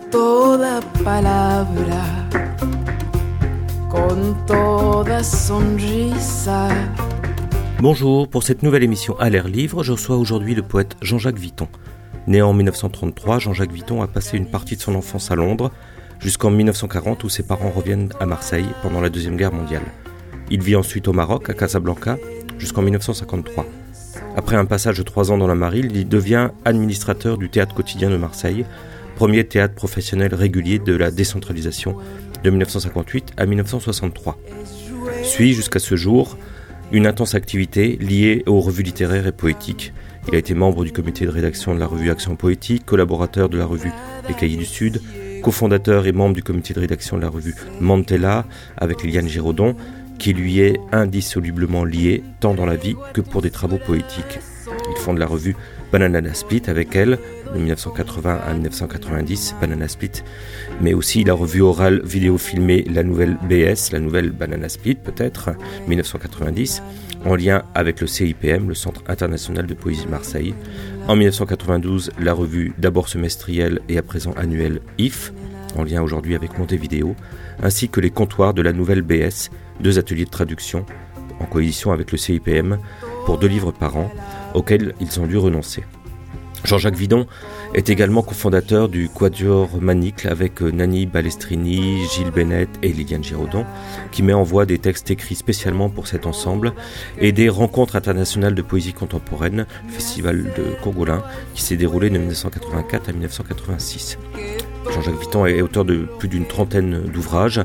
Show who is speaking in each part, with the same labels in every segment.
Speaker 1: toda palabra, con toda sonrisa.
Speaker 2: Bonjour, pour cette nouvelle émission À l'air livre, je reçois aujourd'hui le poète Jean-Jacques Vitton. Né en 1933, Jean-Jacques Vitton a passé une partie de son enfance à Londres, jusqu'en 1940 où ses parents reviennent à Marseille pendant la Deuxième Guerre mondiale. Il vit ensuite au Maroc, à Casablanca, jusqu'en 1953. Après un passage de 3 ans dans la marine, il devient administrateur du Théâtre Quotidien de Marseille, premier théâtre professionnel régulier de la décentralisation de 1958 à 1963. Suit jusqu'à ce jour une intense activité liée aux revues littéraires et poétiques. Il a été membre du comité de rédaction de la revue Action Poétique, collaborateur de la revue Les Cahiers du Sud, cofondateur et membre du comité de rédaction de la revue Mantella avec Liliane Giraudon, qui lui est indissolublement lié tant dans la vie que pour des travaux poétiques. Il fonde la revue Banana Split avec elle, de 1980 à 1990, Banana Split, mais aussi la revue orale vidéo filmée La Nouvelle BS, la Nouvelle Banana Split peut-être, 1990, en lien avec le CIPM, le Centre International de Poésie Marseille. En 1992, la revue d'abord semestrielle et à présent annuelle IF, en lien aujourd'hui avec Montevideo, ainsi que les comptoirs de la Nouvelle BS, 2 ateliers de traduction en coalition avec le CIPM pour 2 livres par an, auxquels ils ont dû renoncer. Jean-Jacques Vitton est également cofondateur du Quatuor Manicle avec Nani Balestrini, Gilles Bennett et Liliane Giraudon, qui met en voie des textes écrits spécialement pour cet ensemble et des rencontres internationales de poésie contemporaine, Festival de Cogolin, qui s'est déroulé de 1984 à 1986. Jean-Jacques Vitton est auteur de plus d'une trentaine d'ouvrages.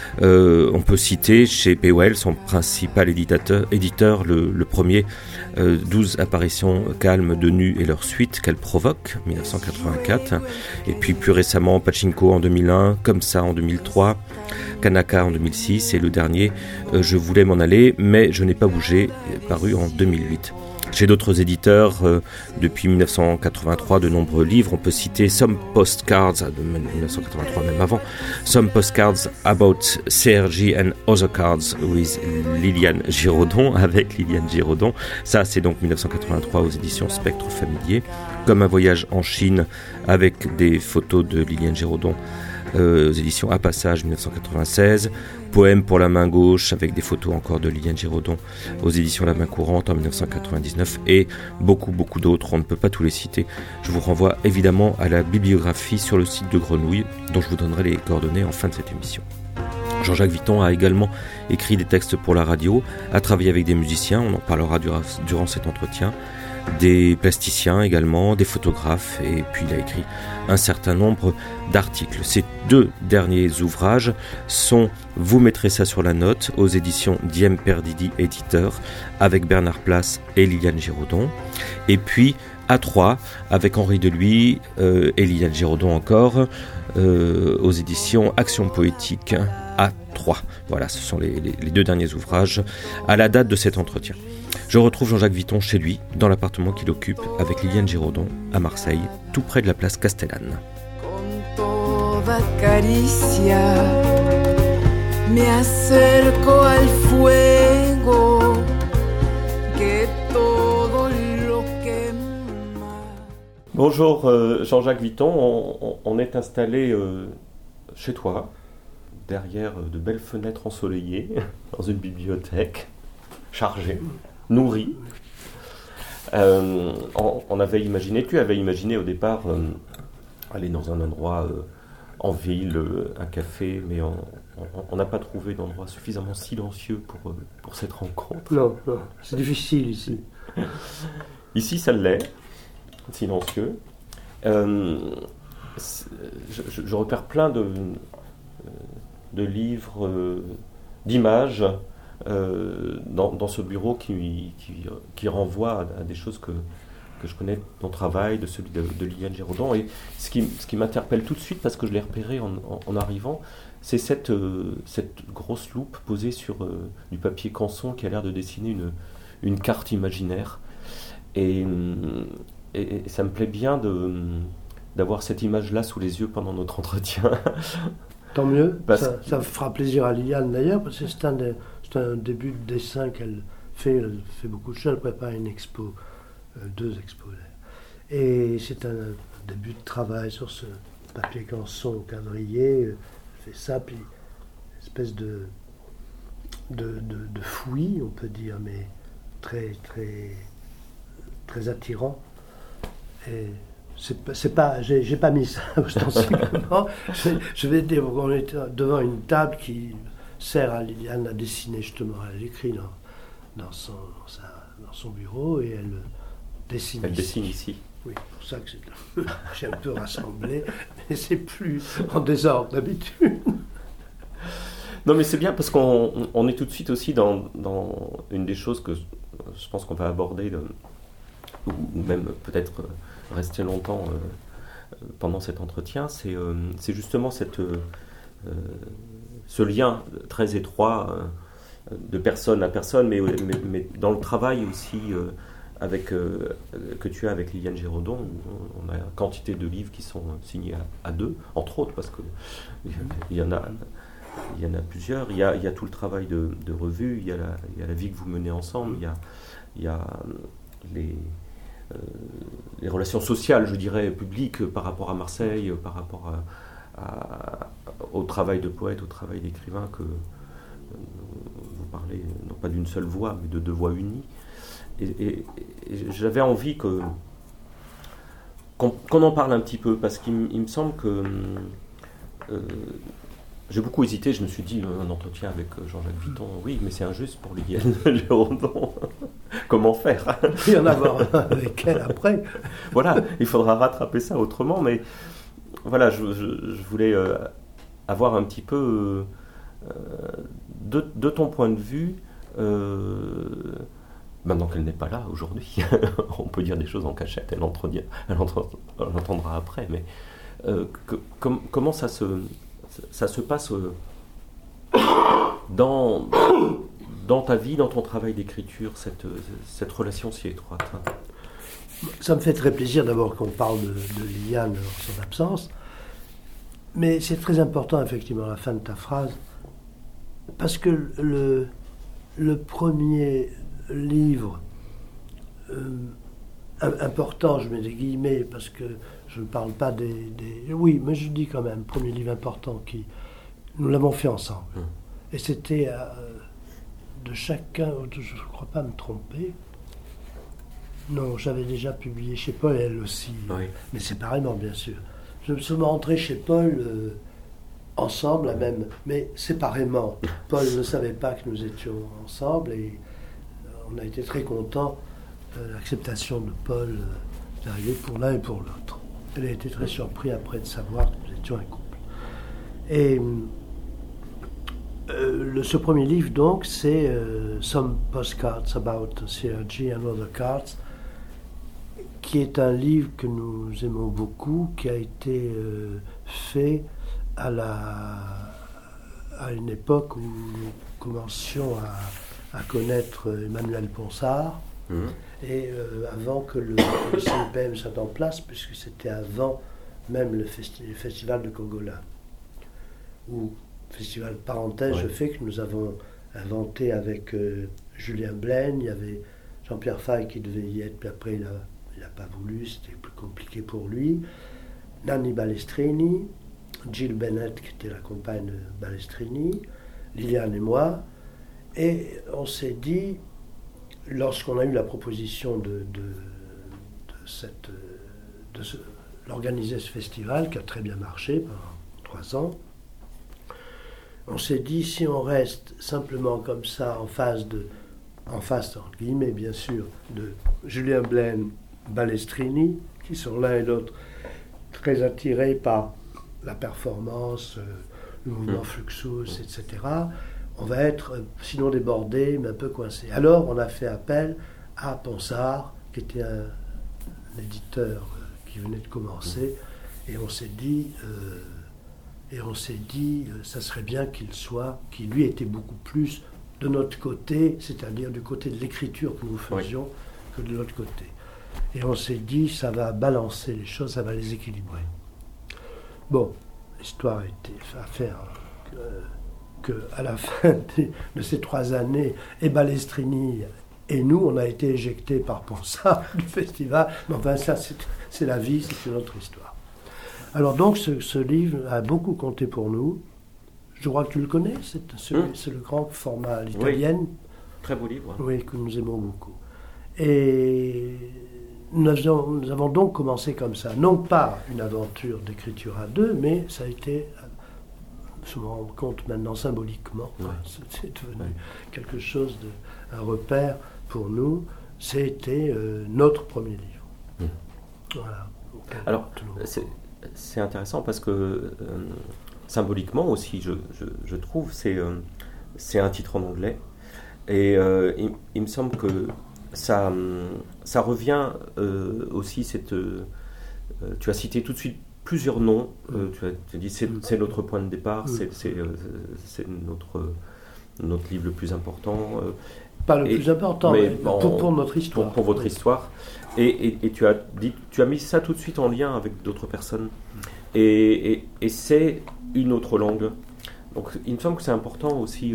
Speaker 2: On peut citer chez POL son principal éditeur le premier, 12 apparitions calmes de nus et leur suite qu'elle provoque, 1984. Et puis plus récemment Pachinko en 2001, Comme ça en 2003, Kanaka en 2006 et le dernier, Je voulais m'en aller mais je n'ai pas bougé, paru en 2008. Chez d'autres éditeurs, depuis 1983, de nombreux livres. On peut citer Some Postcards, de 1983 même avant, Some Postcards About CRJ and Other Cards with Liliane Giraudon, avec Liliane Giraudon. Ça, c'est donc 1983 aux éditions Spectre Familier. Comme un voyage en Chine, avec des photos de Liliane Giraudon, aux éditions À Passage 1996, Poème pour la main gauche avec des photos encore de Liliane Giraudon aux éditions La Main Courante en 1999 et beaucoup d'autres, on ne peut pas tous les citer. Je vous renvoie évidemment à la bibliographie sur le site de Grenouille dont je vous donnerai les coordonnées en fin de cette émission. Jean-Jacques Vitton a également écrit des textes pour la radio, a travaillé avec des musiciens, on en parlera durant cet entretien, des plasticiens également, des photographes, et puis il a écrit un certain nombre d'articles. Ces 2 derniers ouvrages sont Vous mettrez ça sur la note aux éditions Diem Perdidi éditeur avec Bernard Place et Liliane Giraudon, et puis A3 avec Henri Deluy et Liliane Giraudon encore aux éditions Action Poétique A3. Voilà, ce sont les 2 derniers ouvrages à la date de cet entretien. Je retrouve Jean-Jacques Vitton chez lui, dans l'appartement qu'il occupe avec Liliane Giraudon à Marseille, tout près de la place Castellane. Bonjour Jean-Jacques Vitton, on est installé chez toi, derrière de belles fenêtres ensoleillées, dans une bibliothèque chargée, nourrie. On avait imaginé, tu avais imaginé au départ aller dans un endroit en ville, un café, mais on n'a pas trouvé d'endroit suffisamment silencieux pour cette rencontre.
Speaker 3: Non, c'est difficile ici.
Speaker 2: Ici, ça l'est, silencieux. Je repère plein de livres, d'images dans ce bureau qui renvoie à des choses que je connais de ton travail, de celui de Liliane Giraudon. Et ce qui m'interpelle tout de suite, parce que je l'ai repéré en arrivant, c'est cette grosse loupe posée sur du papier canson qui a l'air de dessiner une carte imaginaire. Et ça me plaît bien d'avoir cette image-là sous les yeux pendant notre entretien.
Speaker 3: Tant mieux, ça fera plaisir à Liliane d'ailleurs, parce que c'est un début de dessin qu'elle fait. Elle fait beaucoup de choses, elle prépare une expo, 2 expos d'ailleurs. Et c'est un début de travail sur papier canson quadrillé, elle fait ça, puis une espèce de fouillis, on peut dire, mais très, très, très attirant. Et j'ai pas mis ça ostensiblement. Je vais dire qu'on est devant une table qui sert à Liliane à dessiner, justement. Elle écrit dans son bureau et elle dessine
Speaker 2: Elle dessine ici.
Speaker 3: Oui, c'est pour ça que j'ai un peu rassemblé, mais c'est plus en désordre d'habitude.
Speaker 2: Non, mais c'est bien parce qu'on est tout de suite aussi dans une des choses que je pense qu'on va aborder, ou même peut-être rester longtemps pendant cet entretien, c'est justement ce lien très étroit de personne à personne, mais dans le travail aussi que tu as avec Liliane Giraudon. On a une quantité de livres qui sont signés à deux, entre autres, parce qu'il y en a plusieurs. Il y a tout le travail de revue, il y a la vie que vous menez ensemble, il y a les relations sociales, je dirais, publiques par rapport à Marseille, par rapport au travail de poète, au travail d'écrivain, que vous parlez non pas d'une seule voix, mais de deux voix unies. Et j'avais envie qu'on en parle un petit peu, parce qu'il me semble que j'ai beaucoup hésité. Je me suis dit, un entretien avec Jean-Jacques Vitton, oui, mais c'est injuste pour Liliane Giraudon. Comment faire?
Speaker 3: Il y en avoir avec elle après.
Speaker 2: Voilà, il faudra rattraper ça autrement, mais voilà, je voulais avoir un petit peu de ton point de vue, maintenant qu'elle n'est pas là aujourd'hui, on peut dire des choses en cachette, elle entendra après, mais comment ça se passe dans ta vie, dans ton travail d'écriture, cette relation si étroite?
Speaker 3: Ça me fait très plaisir d'abord qu'on parle de Liliane en son absence, mais c'est très important effectivement la fin de ta phrase, parce que le premier livre important, je mets des guillemets parce que je ne parle pas oui, mais je dis quand même, premier livre important nous l'avons fait ensemble. Et c'était de chacun, je ne crois pas me tromper. Non, j'avais déjà publié chez Paul, elle aussi,
Speaker 2: oui. Mais
Speaker 3: séparément bien sûr. Je me suis rentré chez Paul ensemble, mais séparément. Paul ne savait pas que nous étions ensemble et on a été très contents de l'acceptation de Paul d'arriver pour l'un et pour l'autre. Elle a été très surprise après de savoir que nous étions un couple. Et ce premier livre, donc, c'est Some Postcards About CRG and Other Cards, qui est un livre que nous aimons beaucoup, qui a été fait à une époque où nous commencions à connaître Emmanuel Ponsard, et avant que le CEPM soit en place, puisque c'était avant même le festival de Congola, où, festival parenthèse, je fais que nous avons inventé avec Julien Blaine, il y avait Jean-Pierre Faye qui devait y être, puis après il n'a pas voulu, c'était plus compliqué pour lui, Nanni Balestrini, Jill Bennett qui était la compagne de Balestrini, Liliane et moi, et on s'est dit, lorsqu'on a eu la proposition d'organiser ce festival, qui a très bien marché pendant 3 ans, on s'est dit, si on reste simplement comme ça, en face, entre guillemets bien sûr, de Julien Blaine, Balestrini, qui sont l'un et l'autre très attirés par la performance, le mouvement Fluxus, etc., on va être sinon débordé, mais un peu coincé. Alors on a fait appel à Ponsard, qui était un éditeur qui venait de commencer, et on s'est dit, ça serait bien qu'il lui était beaucoup plus de notre côté, c'est-à-dire du côté de l'écriture que nous faisions, que de l'autre côté. Et on s'est dit, ça va balancer les choses, ça va les équilibrer. Bon, l'histoire a été à faire qu'à la fin de ces 3 années, et Balestrini et nous, on a été éjectés par Ponsard du festival. Mais enfin, ça, c'est la vie, c'est une autre histoire. Alors donc ce livre a beaucoup compté pour nous. Je crois que tu le connais, c'est le grand format à l'italienne.
Speaker 2: Très beau livre.
Speaker 3: Oui, que nous aimons beaucoup. Et nous avons donc commencé comme ça. Non pas une aventure d'écriture à deux, mais ça a été, je me rends compte maintenant symboliquement, c'est devenu quelque chose, un repère pour nous. C'était notre premier livre. Voilà.
Speaker 2: Alors, c'est intéressant parce que symboliquement aussi, je trouve, c'est un titre en anglais. Et il me semble que ça revient aussi, tu as cité tout de suite plusieurs noms, tu as dit c'est notre point de départ, c'est notre livre le plus important.
Speaker 3: Pas le plus important, mais pour notre histoire.
Speaker 2: Pour votre histoire. Et tu as mis ça tout de suite en lien avec d'autres personnes. Et c'est une autre langue. Donc il me semble que c'est important aussi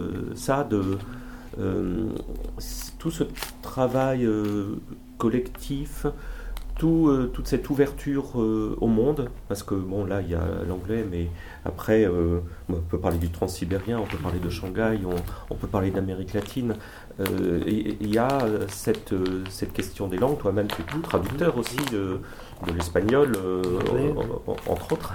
Speaker 2: tout ce travail collectif, toute cette ouverture au monde, parce que bon là il y a l'anglais, mais après on peut parler du transsibérien, on peut parler de Shanghai, on peut parler d'Amérique latine. Il y a cette question des langues. Toi-même tu es traducteur aussi de l'espagnol, entre autres,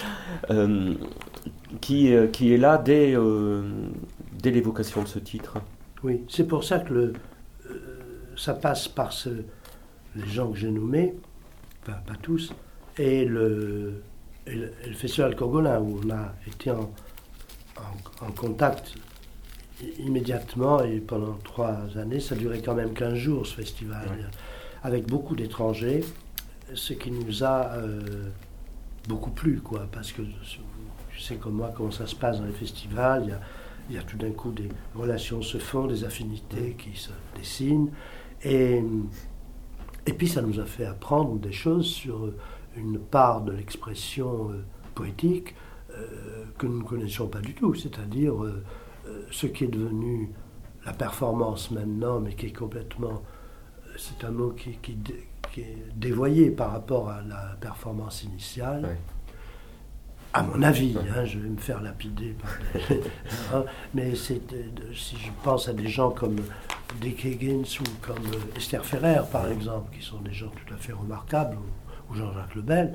Speaker 2: qui est là dès l'évocation de ce titre.
Speaker 3: Oui, c'est pour ça que ça passe par les gens que j'ai nommés, pas tous, et le Festival Cogolin, où on a été en contact immédiatement, et pendant 3 années, ça durait quand même 15 jours ce festival, avec beaucoup d'étrangers, ce qui nous a beaucoup plu, quoi, parce que je sais comme moi comment ça se passe dans les festivals, il y a tout d'un coup des relations se font, des affinités qui se dessinent, et puis ça nous a fait apprendre des choses sur une part de l'expression poétique que nous ne connaissions pas du tout, c'est-à-dire ce qui est devenu la performance maintenant, mais qui est complètement, c'est un mot qui est dévoyé par rapport à la performance initiale. Ouais. À mon avis, je vais me faire lapider mais si je pense à des gens comme Dick Higgins ou comme Esther Ferrer, par exemple, qui sont des gens tout à fait remarquables, ou Jean-Jacques Lebel,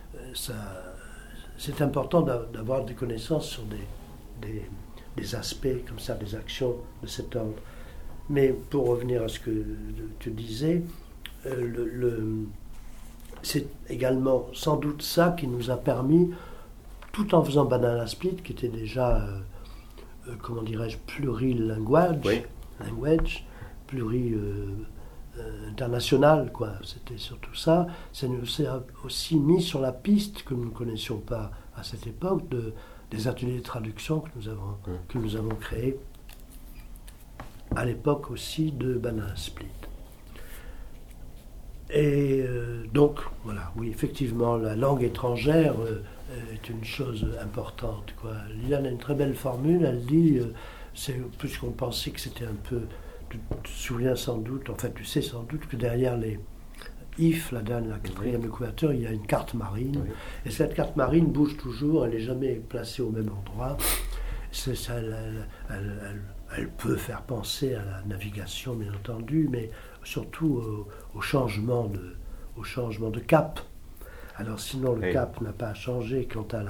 Speaker 3: c'est important d'avoir des connaissances sur des aspects comme ça, des actions de cet ordre. Mais pour revenir à ce que tu disais, c'est également sans doute ça qui nous a permis, tout en faisant Banana Split, qui était déjà, comment dirais-je, plurilinguage, international, quoi. C'était surtout ça. Ça nous a aussi mis sur la piste, que nous ne connaissions pas à cette époque, des ateliers de traduction que nous avons créés à l'époque aussi de Banana Split. Et donc, voilà, oui, effectivement, la langue étrangère est une chose importante, quoi. Liliane a une très belle formule, elle dit, puisqu'on pensait que c'était un peu, tu te souviens sans doute, enfin tu sais sans doute que derrière les IF, la 4e de couverture, il y a une carte marine, et cette carte marine bouge toujours, elle n'est jamais placée au même endroit. Elle peut faire penser à la navigation, bien entendu, mais surtout au changement de cap. Alors sinon, le cap n'a pas changé quant à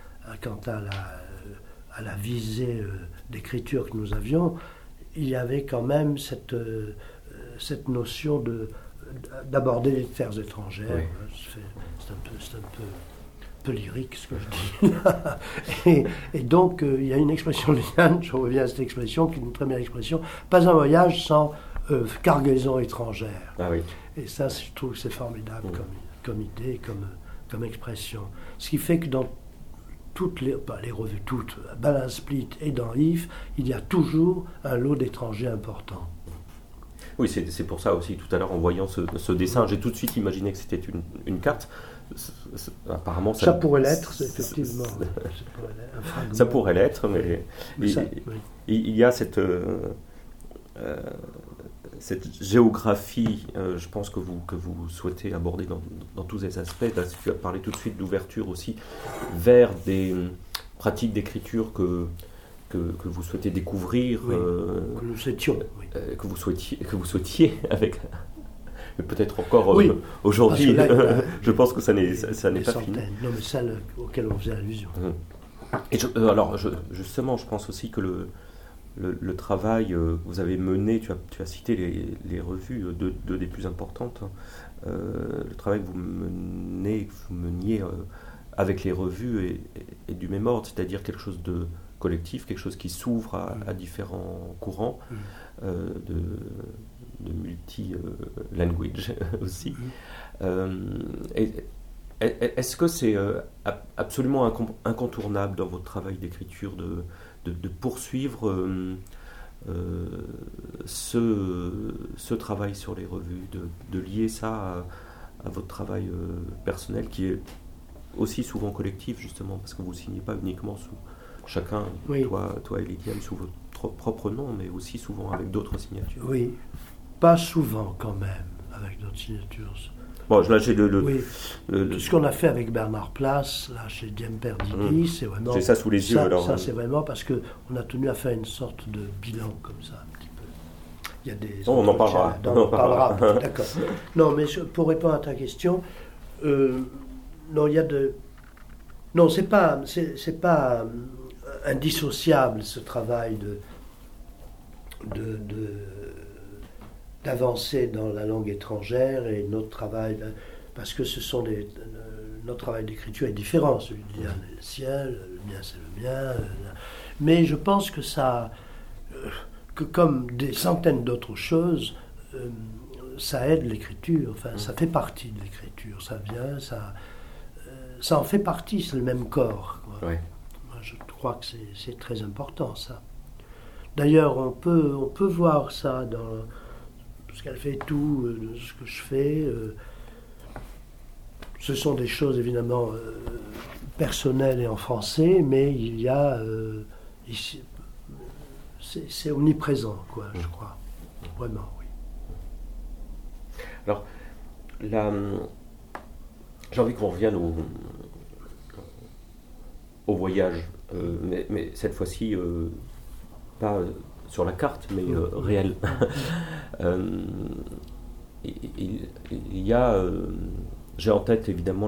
Speaker 3: la visée d'écriture que nous avions. Il y avait quand même cette notion d'aborder les terres étrangères. C'est un peu lyrique ce que je dis. et donc, il y a une expression de Yann, je reviens à cette expression, qui est une très belle expression, pas un voyage sans cargaison étrangère.
Speaker 2: Ah oui.
Speaker 3: Et ça, je trouve que c'est formidable comme idée, comme expression. Ce qui fait que dans toutes les revues, Banana Split et dans IF, il y a toujours un lot d'étrangers importants.
Speaker 2: Oui, c'est pour ça aussi, tout à l'heure, en voyant ce dessin, j'ai tout de suite imaginé que c'était une carte. Apparemment,
Speaker 3: ça pourrait l'être, effectivement.
Speaker 2: Ça pourrait l'être, mais il y a cette cette géographie, je pense que vous souhaitez aborder dans tous ces aspects. Là, tu as parlé tout de suite d'ouverture aussi vers des pratiques d'écriture que vous souhaitez découvrir,
Speaker 3: que nous souhaitions,
Speaker 2: que vous souhaitiez avec, mais peut-être encore aujourd'hui. Là, je pense que ça n'est pas fini.
Speaker 3: Non, mais celles auxquelles on faisait allusion.
Speaker 2: Et justement, je pense aussi que le travail que vous avez mené, tu as cité les revues, deux des plus importantes. Le travail que vous meniez avec les revues est du même ordre, c'est-à-dire quelque chose de collectif, quelque chose qui s'ouvre à différents courants de multi-language aussi. Est-ce que c'est absolument incontournable dans votre travail d'écriture de poursuivre ce travail sur les revues, de lier ça à votre travail personnel qui est aussi souvent collectif, justement, parce que vous ne signez pas uniquement sous chacun, toi et Lydiane, sous votre propre nom, mais aussi souvent avec d'autres signatures.
Speaker 3: Oui, pas souvent quand même, avec d'autres signatures.
Speaker 2: Bon, là, j'ai
Speaker 3: tout ce qu'on a fait avec Bernard Place, là, chez Diem Perdidi, c'est vraiment...
Speaker 2: J'ai ça sous les yeux, alors.
Speaker 3: Ça, c'est vraiment parce qu'on a tenu à faire une sorte de bilan, comme ça, un petit peu. Il y a des...
Speaker 2: on en parlera.
Speaker 3: On en parlera, d'accord. Non, mais pour répondre à ta question, non, il y a de... Non, c'est pas indissociable, ce travail d'avancer dans la langue étrangère et notre travail, parce que notre travail d'écriture est différent, celui de Lydiane est le sien, le mien c'est le mien, mais je pense que que comme des centaines d'autres choses, ça aide l'écriture, enfin ça fait partie de l'écriture, ça vient, ça en fait partie, c'est le même corps, quoi.
Speaker 2: Oui.
Speaker 3: Moi, je crois que c'est très important, ça. D'ailleurs, on peut voir ça dans... Parce qu'elle fait tout ce que je fais. Ce sont des choses évidemment personnelles et en français, mais il y a ici, c'est omniprésent, quoi, je crois. Vraiment, oui.
Speaker 2: Alors, j'ai envie qu'on revienne au voyage, mais cette fois-ci pas sur la carte, mais réel. Il y a, j'ai en tête évidemment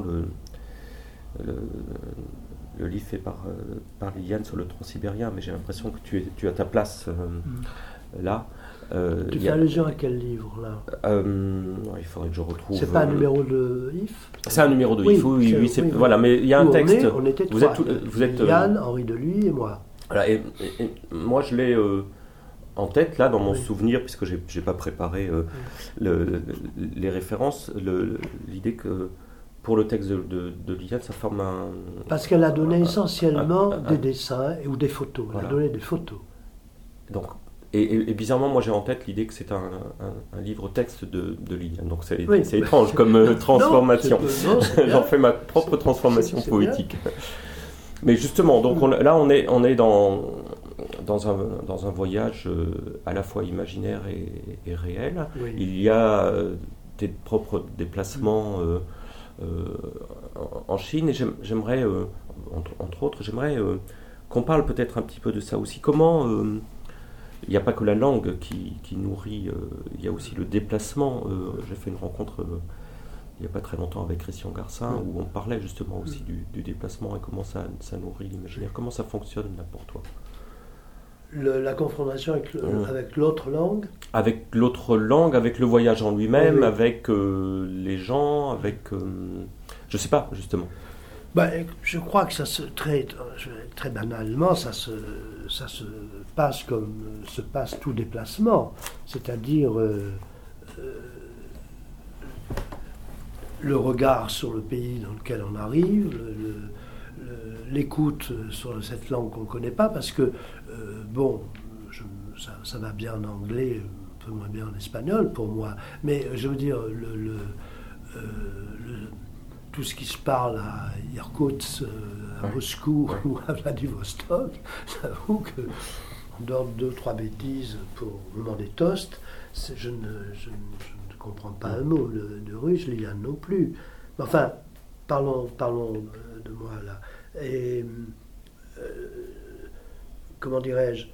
Speaker 2: le livre fait par Lydiane sur le Transsibérien, mais j'ai l'impression que tu as ta place là.
Speaker 3: Tu fais allusion à quel livre là?
Speaker 2: Il faudrait que je retrouve.
Speaker 3: C'est pas un numéro de IF?
Speaker 2: C'est un numéro de IF, oui, voilà, mais il y a un texte.
Speaker 3: On était
Speaker 2: vous
Speaker 3: trois.
Speaker 2: êtes
Speaker 3: Lydiane, Henri Deluy et moi.
Speaker 2: Voilà, et moi je l'ai en tête là dans mon souvenir, puisque j'ai pas préparé les références, l'idée que pour le texte de Lydiane, ça forme un...
Speaker 3: Parce qu'elle a donné essentiellement des dessins ou des photos. Elle
Speaker 2: voilà.
Speaker 3: a donné des photos.
Speaker 2: Donc, et bizarrement, moi j'ai en tête l'idée que c'est un livre texte de Lydiane. Donc c'est étrange comme transformation. J'en fais ma propre transformation poétique. Bien. Mais justement, donc là on est dans un voyage à la fois imaginaire et réel. Oui. Il y a tes propres déplacements en Chine, et j'aimerais, entre autres, qu'on parle peut-être un petit peu de ça aussi. Comment il n'y a pas que la langue qui nourrit, il y a aussi le déplacement. J'ai fait une rencontre il n'y a pas très longtemps avec Christian Garcin, où on parlait justement aussi du déplacement et comment ça nourrit l'imaginaire. Comment ça fonctionne là pour toi?
Speaker 3: La confrontation avec l'autre langue? Avec
Speaker 2: l'autre langue, avec le voyage en lui-même, avec les gens, avec... je ne sais pas, justement.
Speaker 3: Je crois que ça très banalement, ça se passe comme se passe tout déplacement. C'est-à-dire... le regard sur le pays dans lequel on arrive, l'écoute sur cette langue qu'on ne connaît pas, parce que, ça va bien en anglais, un peu moins bien en espagnol pour moi, mais je veux dire, tout ce qui se parle à Irkoutsk, à Moscou ou à Vladivostok, j'avoue que en dehors de 2-3 bêtises au moment des toasts, je ne comprends pas un mot de russe, Liliane non plus. Mais enfin, parlons de moi là. Et comment dirais-je,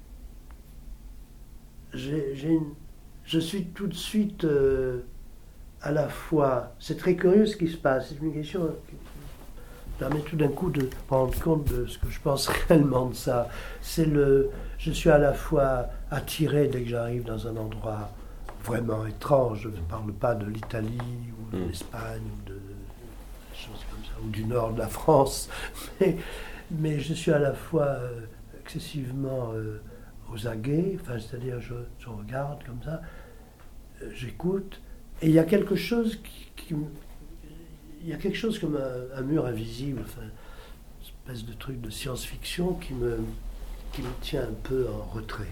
Speaker 3: je suis tout de suite à la fois. C'est très curieux ce qui se passe. C'est une question qui permet tout d'un coup de prendre compte de ce que je pense réellement de ça. Je suis à la fois attiré dès que j'arrive dans un endroit vraiment étrange. Je ne parle pas de l'Italie ou de l'Espagne ou de choses comme ça, ou du nord de la France, mais je suis à la fois excessivement aux aguets, enfin, c'est-à-dire je regarde comme ça, j'écoute, et il y a quelque chose il y a quelque chose comme un mur invisible, enfin, une espèce de truc de science-fiction qui me tient un peu en retrait.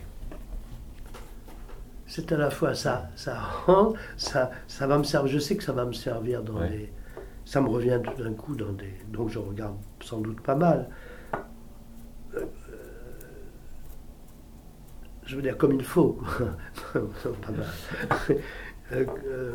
Speaker 3: C'est à la fois ça va me servir, je sais que ça va me servir dans des... Ça me revient tout d'un coup dans des... Donc je regarde sans doute pas mal. Je veux dire comme il faut. Pas mal.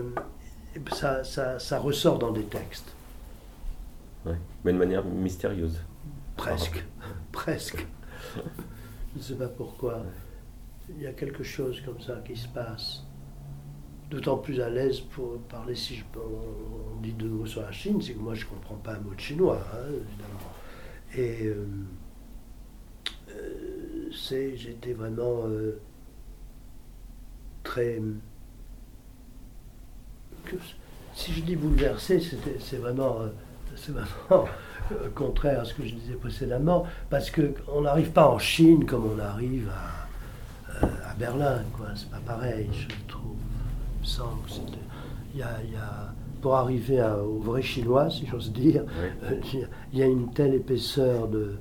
Speaker 3: Ça ressort dans des textes.
Speaker 2: Ouais. Mais de manière mystérieuse.
Speaker 3: Presque. Presque. Je ne sais pas pourquoi. Ouais. Il y a quelque chose comme ça qui se passe. D'autant plus à l'aise pour parler, si on dit 2 mots sur la Chine, c'est que moi je ne comprends pas un mot de chinois, hein, évidemment. Et j'étais vraiment très... si je dis bouleversé, c'est vraiment contraire à ce que je disais précédemment, parce qu'on n'arrive pas en Chine comme on arrive à Berlin, quoi. C'est pas pareil, je trouve. Il me semble que il y a, pour arriver au vrai chinois, si j'ose dire, il y a une telle épaisseur de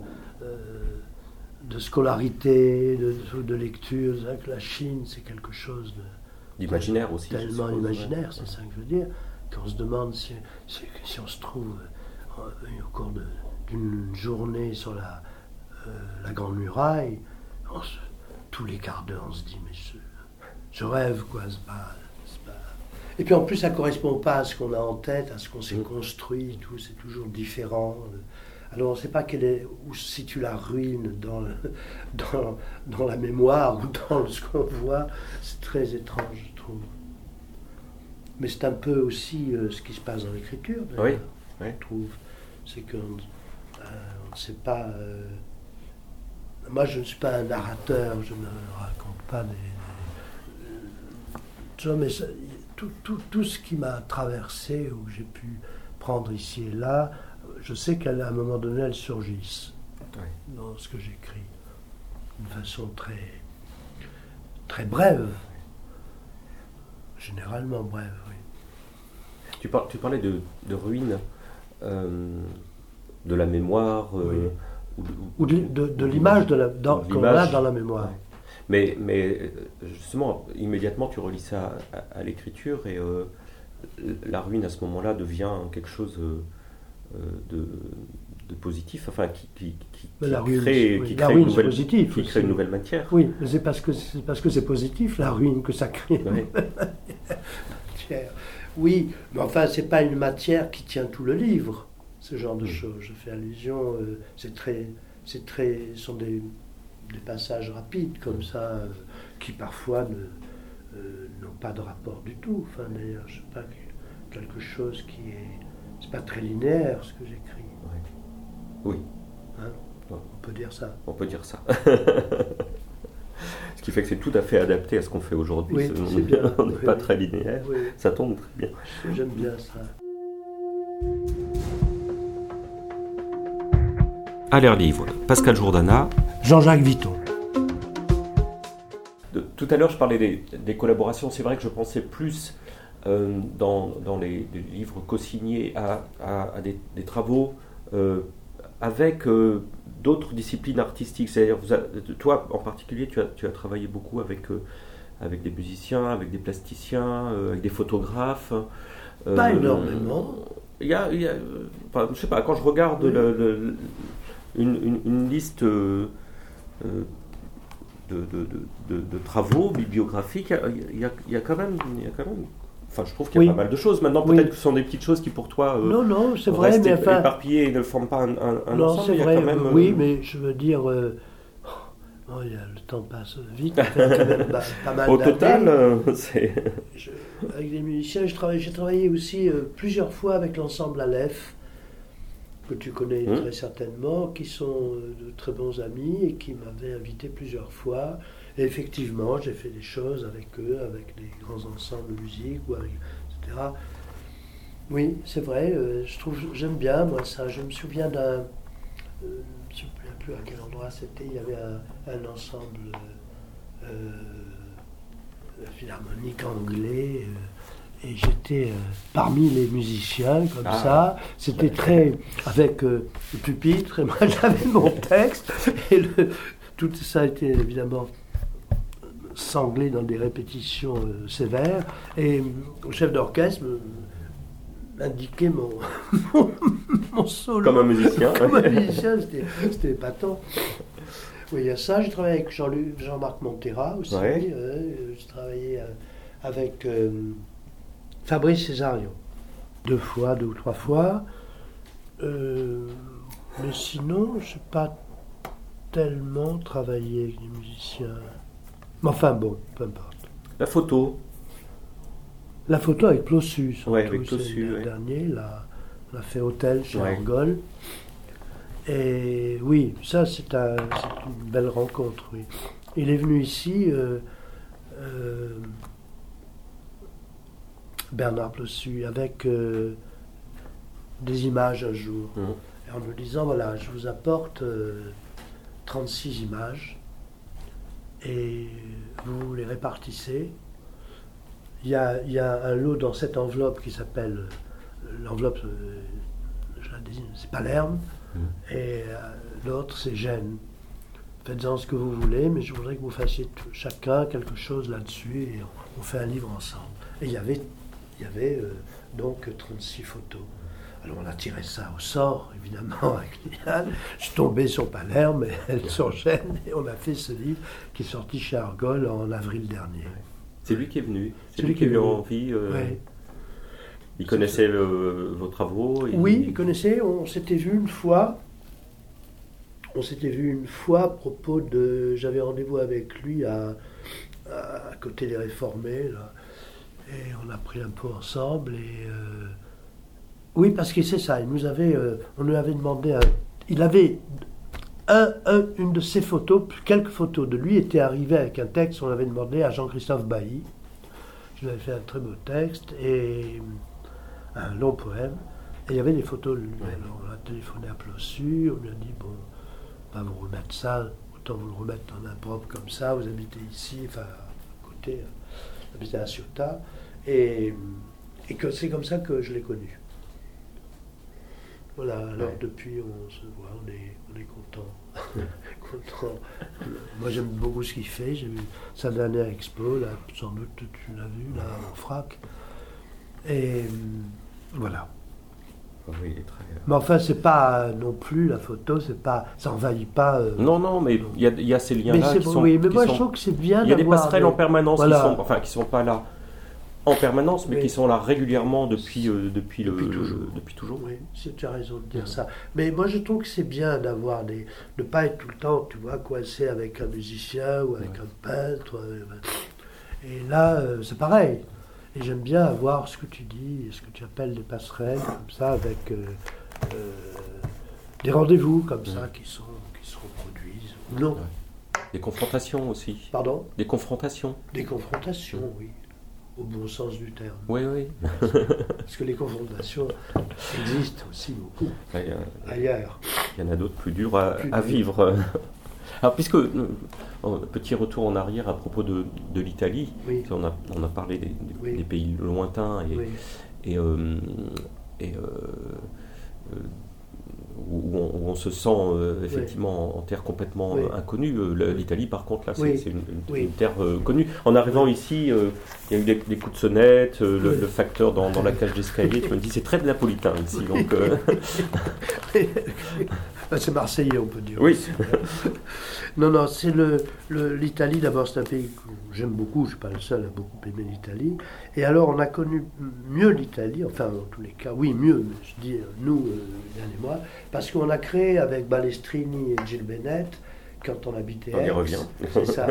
Speaker 3: scolarité, de lecture, que la Chine, c'est quelque chose
Speaker 2: d'imaginaire aussi.
Speaker 3: Tellement imaginaire, c'est ça que je veux dire, qu'on se demande si on se trouve au cours d'une journée sur la Grande Muraille, tous les quarts d'heure, on se dit, mais je rêve, quoi, c'est pas... Et puis en plus, ça ne correspond pas à ce qu'on a en tête, à ce qu'on s'est construit, tout, c'est toujours différent. Alors on ne sait pas où se situe la ruine dans la mémoire ou dans ce qu'on voit. C'est très étrange, je trouve. Mais c'est un peu aussi ce qui se passe dans l'écriture,
Speaker 2: oui.
Speaker 3: Je trouve. C'est qu'on ne sait pas... moi, je ne suis pas un narrateur, je ne raconte pas mais tout ce qui m'a traversé, ou que j'ai pu prendre ici et là, je sais qu'à un moment donné, elles surgissent dans ce que j'écris, d'une façon très, très brève, généralement brève, oui.
Speaker 2: Tu parlais de ruines, de la mémoire,
Speaker 3: ou de l'image qu'on a dans la mémoire.
Speaker 2: Ouais. Mais justement, immédiatement, tu relis ça à l'écriture et la ruine, à ce moment-là, devient quelque chose de positif, enfin, qui crée une nouvelle matière.
Speaker 3: Oui, mais c'est parce que c'est positif, la ruine, que ça crée une nouvelle matière. Oui, mais enfin, c'est pas une matière qui tient tout le livre, ce genre de choses. Je fais allusion, sont des passages rapides comme ça, qui parfois n'ont pas de rapport du tout. Enfin, d'ailleurs, je sais pas, quelque chose qui est... C'est pas très linéaire, ce que j'écris.
Speaker 2: Oui.
Speaker 3: Hein? On peut dire ça.
Speaker 2: On peut dire ça. Ce qui fait que c'est tout à fait adapté à ce qu'on fait aujourd'hui.
Speaker 3: Oui, c'est bien.
Speaker 2: On n'est pas très linéaire.
Speaker 3: Oui.
Speaker 2: Ça tombe très bien.
Speaker 3: J'aime bien ça.
Speaker 2: À l'air livre, Pascal Jourdanat,
Speaker 3: Jean-Jacques Vitton.
Speaker 2: Tout à l'heure, je parlais des collaborations. C'est vrai que je pensais plus dans les livres co-signés à des travaux avec d'autres disciplines artistiques. C'est-à-dire, toi en particulier, tu as travaillé beaucoup avec des musiciens, avec des plasticiens, avec des photographes.
Speaker 3: Pas énormément.
Speaker 2: Il y a je sais pas, quand je regarde une liste de travaux bibliographiques, il y a quand même... Enfin, je trouve qu'il y a pas mal de choses. Maintenant, peut-être que ce sont des petites choses qui, pour toi,
Speaker 3: non, c'est vrai,
Speaker 2: restent
Speaker 3: mais enfin,
Speaker 2: éparpillées et ne forment pas un
Speaker 3: non,
Speaker 2: ensemble.
Speaker 3: c'est
Speaker 2: Il y a
Speaker 3: vrai,
Speaker 2: quand même,
Speaker 3: oui, mais je veux dire... le temps passe vite, ça fait quand même pas mal
Speaker 2: au
Speaker 3: d'années.
Speaker 2: total, c'est...
Speaker 3: Avec des musiciens, j'ai travaillé aussi plusieurs fois avec l'ensemble Aleph, que tu connais très certainement, qui sont de très bons amis et qui m'avaient invité plusieurs fois. Et effectivement, j'ai fait des choses avec eux, avec des grands ensembles de musique, etc. Oui, c'est vrai, j'aime bien moi ça. Je me souviens d'un... je ne me souviens plus à quel endroit c'était, il y avait un ensemble philharmonique anglais, et j'étais parmi les musiciens comme ça. C'était très... avec le pupitre, et moi j'avais mon texte, et tout ça a été évidemment sanglé dans des répétitions sévères, et le chef d'orchestre m'indiquait mon solo.
Speaker 2: Comme un musicien.
Speaker 3: Comme un musicien, c'était épatant. Oui, il y a ça. J'ai travaillé avec Jean-Marc Montera aussi.
Speaker 2: Ouais.
Speaker 3: J'ai travaillé avec Fabrice Cesario. 2 ou 3 fois. Mais sinon, je n'ai pas tellement travaillé avec des musiciens. Mais enfin bon, peu importe.
Speaker 2: La photo.
Speaker 3: La photo avec Plossu, surtout,
Speaker 2: avec Plossu,
Speaker 3: le dernier, là, on a fait Hôtel chez Argol. Et oui, ça c'est une belle rencontre, oui. Il est venu ici, Bernard Plossu, avec des images un jour, et en me disant, voilà, je vous apporte 36 images, et vous les répartissez. Il y a un lot dans cette enveloppe qui s'appelle, l'enveloppe, je la désigne, c'est Palerme, et l'autre c'est Gênes. Faites-en ce que vous voulez, mais je voudrais que vous fassiez chacun quelque chose là-dessus, et on fait un livre ensemble. Et il y avait donc 36 photos. Alors on a tiré ça au sort, évidemment, avec Liane. Je suis tombé sur Palerme et sur Gênes, et on a fait ce livre qui est sorti chez Argol en avril dernier.
Speaker 2: C'est lui qui est venu. C'est lui qui a eu envie. Il connaissait vos travaux.
Speaker 3: Oui, il connaissait. On s'était vu une fois. À propos de... J'avais rendez-vous avec lui à côté des Réformés, là. Et on a pris un pot ensemble. Et oui, parce que c'est ça. On lui avait demandé... Il avait... une de ses photos, quelques photos de lui étaient arrivées avec un texte. On avait demandé à Jean-Christophe Bailly. Je lui avais fait un très beau texte et un long poème. Et il y avait des photos de lui. Alors on a téléphoné à Plossu, on lui a dit, bon, on va vous remettre ça, autant vous le remettre en impropre comme ça, vous habitez ici, enfin à côté, vous habitez à Ciotat. Et que c'est comme ça que je l'ai connu. Voilà, alors depuis on se voit, on est content. Moi j'aime beaucoup ce qu'il fait. J'ai vu sa dernière expo, là, sans doute tu l'as vu, là, au FRAC. Et voilà.
Speaker 2: Oui, très...
Speaker 3: Mais enfin, c'est pas non plus la photo, ça envahit pas.
Speaker 2: Non, mais il y a ces liens-là qui sont.
Speaker 3: Oui, mais moi je trouve que c'est bien.
Speaker 2: Il y a des passerelles en permanence
Speaker 3: voilà.
Speaker 2: qui sont pas là en permanence, mais qui sont là régulièrement depuis toujours.
Speaker 3: Oui, tu as raison de dire ça. Mais moi, je trouve que c'est bien d'avoir de ne pas être tout le temps, tu vois, coincé avec un musicien ou avec un peintre. Et là, c'est pareil. Et j'aime bien avoir ce que tu dis, ce que tu appelles des passerelles, comme ça, avec des rendez-vous comme ça qui se reproduisent. Ou non.
Speaker 2: Des confrontations aussi.
Speaker 3: Pardon ?
Speaker 2: Des confrontations.
Speaker 3: Des confrontations, oui. Au bon sens du terme.
Speaker 2: Oui.
Speaker 3: Parce que les confrontations existent aussi beaucoup ailleurs.
Speaker 2: Il y en a d'autres plus dures à vivre. Alors, puisque, petit retour en arrière à propos de l'Italie, on a parlé des pays lointains où on se sent effectivement en terre complètement inconnue. L'Italie, par contre, là, c'est une terre connue. En arrivant ici, il y a eu des coups de sonnette, le facteur dans la cage d'escalier, tu me dis, c'est très napolitain ici. Donc,
Speaker 3: c'est marseillais, on peut dire.
Speaker 2: Oui.
Speaker 3: Non, c'est l'Italie, d'abord, c'est un pays que j'aime beaucoup, je ne suis pas le seul à beaucoup aimer l'Italie. Et alors, on a connu mieux l'Italie, enfin, en tous les cas, oui, mieux, je dis nous, Yann et moi, parce qu'on a créé avec Balestrini et Gilles Bennett, quand on habitait
Speaker 2: on y revient.
Speaker 3: C'est ça,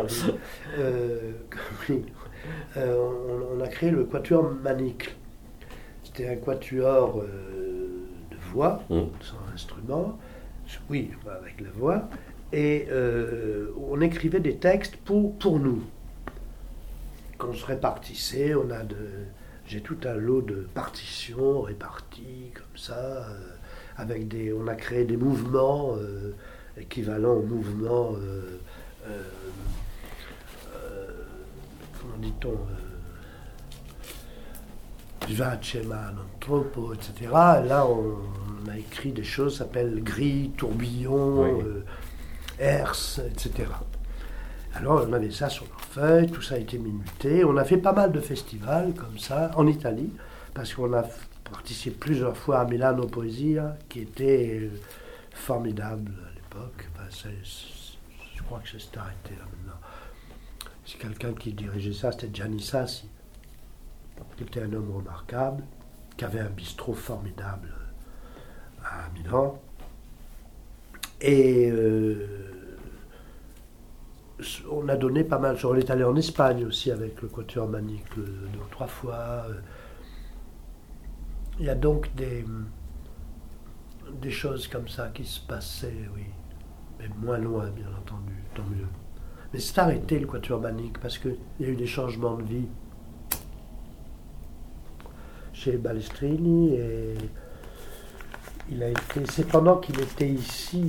Speaker 3: oui. On a créé le Quatuor Manicle. C'était un quatuor de voix, sans instrument, oui, avec la voix, et on écrivait des textes pour nous, qu'on se répartissait. J'ai tout un lot de partitions réparties comme ça, on a créé des mouvements équivalents aux mouvements, comment dit-on, Vivace ma non troppo, etc. Là, on a écrit des choses qui s'appellent gris, tourbillon, herse, etc. Alors, on avait ça sur nos feuilles, tout ça a été minuté. On a fait pas mal de festivals comme ça, en Italie, parce qu'on a participé plusieurs fois à Milano Poesia, qui était formidable à l'époque. Enfin, je crois que c'est arrêté là maintenant. C'est quelqu'un qui dirigeait ça, c'était Gianni Sassi, qui était un homme remarquable, qui avait un bistrot formidable à Milan. Et on a donné pas mal. On est allé en Espagne aussi avec le Quatuor Manicle 2 ou 3 fois. Il y a donc des choses comme ça qui se passaient, oui. Mais moins loin, bien entendu, tant mieux. Mais c'est arrêté le Quatuor Manicle parce qu'il y a eu des changements de vie chez Balestrini et c'est pendant qu'il était ici,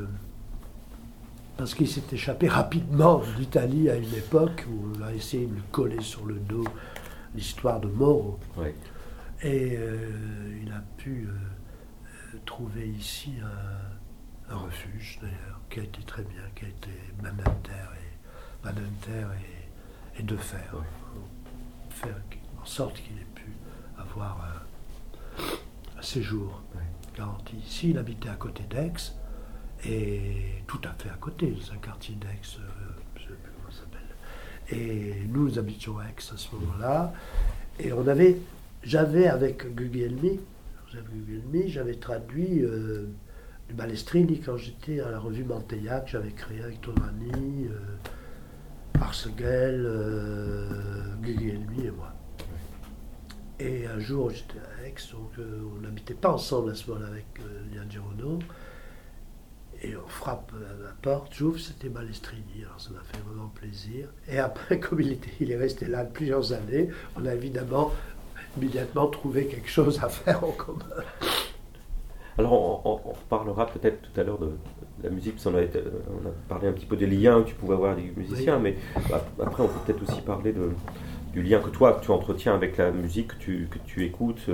Speaker 3: parce qu'il s'est échappé rapidement d'Italie à une époque où on a essayé de lui coller sur le dos l'histoire de Moro. Oui. Et il a pu trouver ici un refuge, d'ailleurs, qui a été très bien, qui a été Manenter et de faire. Oui. Faire en sorte qu'il ait pu avoir un séjour garanti. Ici, il habitait à côté d'Aix, et tout à fait à côté, c'est un quartier d'Aix, je ne sais plus comment ça s'appelle. Et nous habitions à Aix à ce moment-là, et j'avais avec Guglielmi, j'avais traduit du Balestrini quand j'étais à la revue Manteillac, j'avais créé avec Tonani, Arseguel, Guglielmi et moi. Et un jour, j'étais à Aix, donc on n'habitait pas ensemble à ce moment-là avec Yann Girono. Et on frappe à la porte, j'ouvre, c'était Balestrini. Alors ça m'a fait vraiment plaisir. Et après, comme il est resté là plusieurs années, on a immédiatement trouvé quelque chose à faire en commun.
Speaker 2: Alors on reparlera peut-être tout à l'heure de la musique, parce qu'on a parlé un petit peu des liens que tu pouvais avoir avec les musiciens, mais après on peut peut-être aussi parler du lien que tu entretiens avec la musique que tu écoutes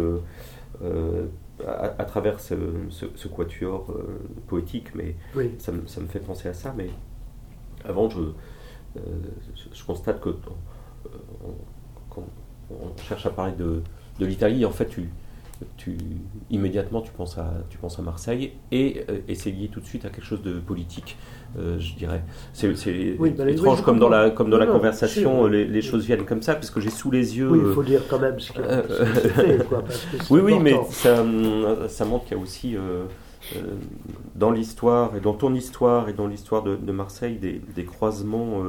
Speaker 2: à travers ce quatuor poétique, mais ça me fait penser à ça. Mais avant, je constate que quand on cherche à parler de l'Italie, en fait, immédiatement tu penses à Marseille, et c'est lié tout de suite à quelque chose de politique, je dirais. C'est étrange, comme dans la conversation, les choses viennent comme ça, parce que j'ai sous les yeux.
Speaker 3: Oui, il faut dire quand même ce qui s'est fait, quoi, parce que c'est
Speaker 2: oui, mais
Speaker 3: important.
Speaker 2: ça montre qu'il y a aussi dans l'histoire, et dans ton histoire, et dans l'histoire de Marseille, des croisements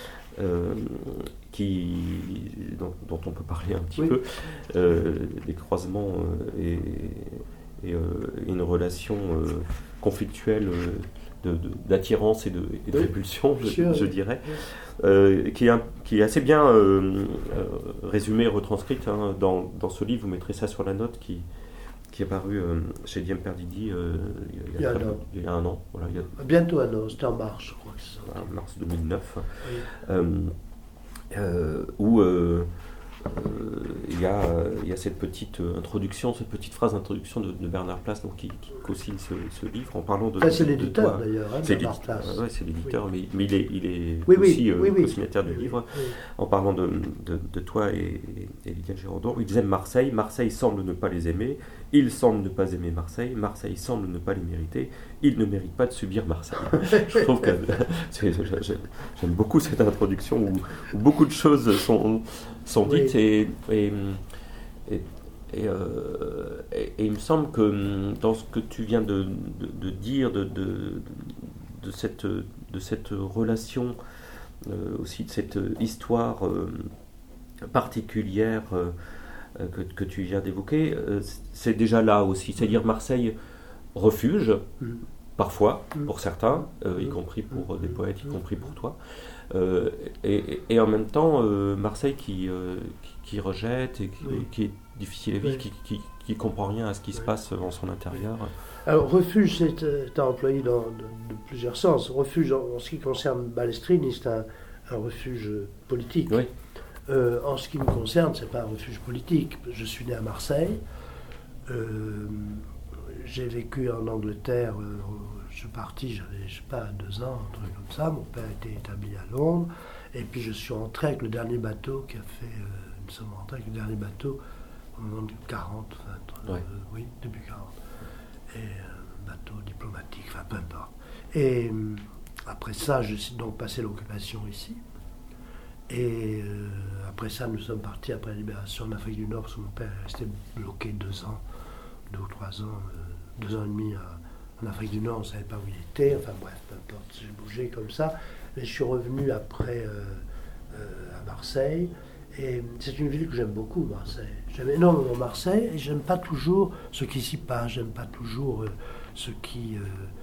Speaker 2: dont on peut parler un petit peu, des croisements et une relation conflictuelle d'attirance et de répulsion, je dirais, qui est assez bien résumée et retranscrite dans ce livre. Vous mettrez ça sur la note qui est paru chez Diem Perdidi il y a un an. Voilà,
Speaker 3: bientôt un an, c'était en mars, je crois que c'est ça.
Speaker 2: En mars 2009.
Speaker 3: Oui.
Speaker 2: Où il y a cette petite introduction, cette petite phrase d'introduction de Bernard Place, donc, qui co-signe ce livre en parlant de.
Speaker 3: C'est l'éditeur d'ailleurs, Bernard Place.
Speaker 2: Oui, c'est l'éditeur, oui. mais il est
Speaker 3: oui,
Speaker 2: co-signataire du livre. Oui. En parlant de toi et Liliane Girondon, ils aiment Marseille. Marseille semble ne pas les aimer. Ils semblent ne pas aimer Marseille. Marseille semble ne pas les mériter. Ils ne méritent pas de subir Marseille. Je trouve que j'aime beaucoup cette introduction où beaucoup de choses sont dites et il me semble que dans ce que tu viens de dire de cette relation aussi de cette histoire particulière que tu viens d'évoquer, c'est déjà là aussi, c'est-à-dire Marseille refuge parfois pour certains, y compris pour des poètes, y compris pour toi. Et en même temps, Marseille qui rejette et qui est difficile à vivre, qui comprend rien à ce qui se passe en son intérieur.
Speaker 3: Alors, refuge, c'est employé de plusieurs sens. Refuge, en ce qui concerne Balestrini, c'est un refuge politique.
Speaker 2: Oui.
Speaker 3: En ce qui me concerne, c'est pas un refuge politique. Je suis né à Marseille. J'ai vécu en Angleterre. Je suis parti, j'avais, je sais pas, 2 ans, un truc comme ça. Mon père était établi à Londres. Et puis je suis rentré avec le dernier bateau qui a fait... nous sommes rentrés avec le dernier bateau au moment du 40, oui, début 40. Et bateau diplomatique, enfin peu importe. Et après ça, je suis donc passé l'occupation ici. Et après ça, nous sommes partis après la libération en Afrique du Nord, parce que mon père est resté bloqué 2 ou 3 ans, 2 ans et demi en Afrique du Nord, on ne savait pas où il était, enfin bref, peu importe, j'ai bougé comme ça. Mais je suis revenu après à Marseille, et c'est une ville que j'aime beaucoup, Marseille. J'aime énormément Marseille, et j'aime pas toujours ce qui s'y passe, j'aime pas toujours ce qui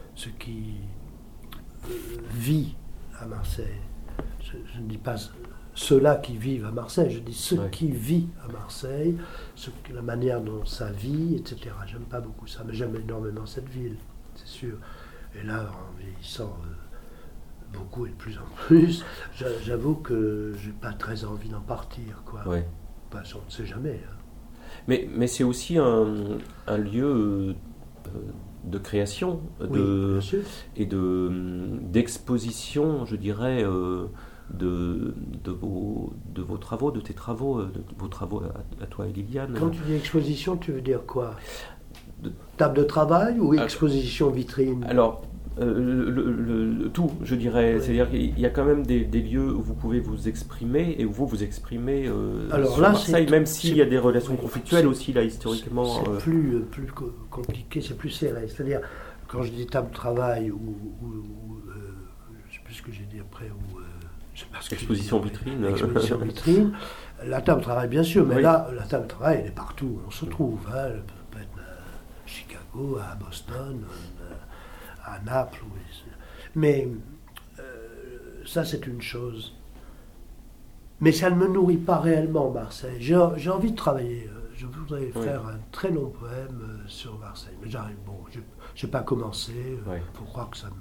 Speaker 3: vit à Marseille. Je ne dis pas ceux-là qui vivent à Marseille, je dis ceux qui vivent à Marseille, la manière dont ça vit, etc. J'aime pas beaucoup ça, mais j'aime énormément cette ville, c'est sûr. Et là, en vieillissant beaucoup et de plus en plus, j'avoue que j'ai pas très envie d'en partir, quoi.
Speaker 2: Ouais.
Speaker 3: Bah, on ne sait jamais. Hein.
Speaker 2: Mais c'est aussi un lieu de création et d'exposition, je dirais, de vos travaux, de tes travaux, de vos travaux à toi et Liliane.
Speaker 3: Quand tu dis exposition, tu veux dire quoi ? Table de travail ou exposition vitrine ?
Speaker 2: Alors, tout, je dirais. Oui. C'est-à-dire qu'il y a quand même des lieux où vous pouvez vous exprimer et où vous exprimez
Speaker 3: alors
Speaker 2: sur
Speaker 3: là,
Speaker 2: Marseille, même s'il y a des relations conflictuelles aussi, là, historiquement.
Speaker 3: C'est plus compliqué, c'est plus serré. C'est-à-dire, quand je dis table de travail ou je ne sais plus ce que j'ai dit après,
Speaker 2: exposition vitrine.
Speaker 3: Exposition vitrine. La table de travail, bien sûr, mais là, la table de travail, elle est partout où on se trouve. Hein. Elle peut être à Chicago, à Boston, à Naples. Mais ça, c'est une chose. Mais ça ne me nourrit pas réellement, Marseille. J'ai envie de travailler. Je voudrais faire un très long poème sur Marseille. Mais j'arrive, je n'ai pas commencé. Il faut croire que ça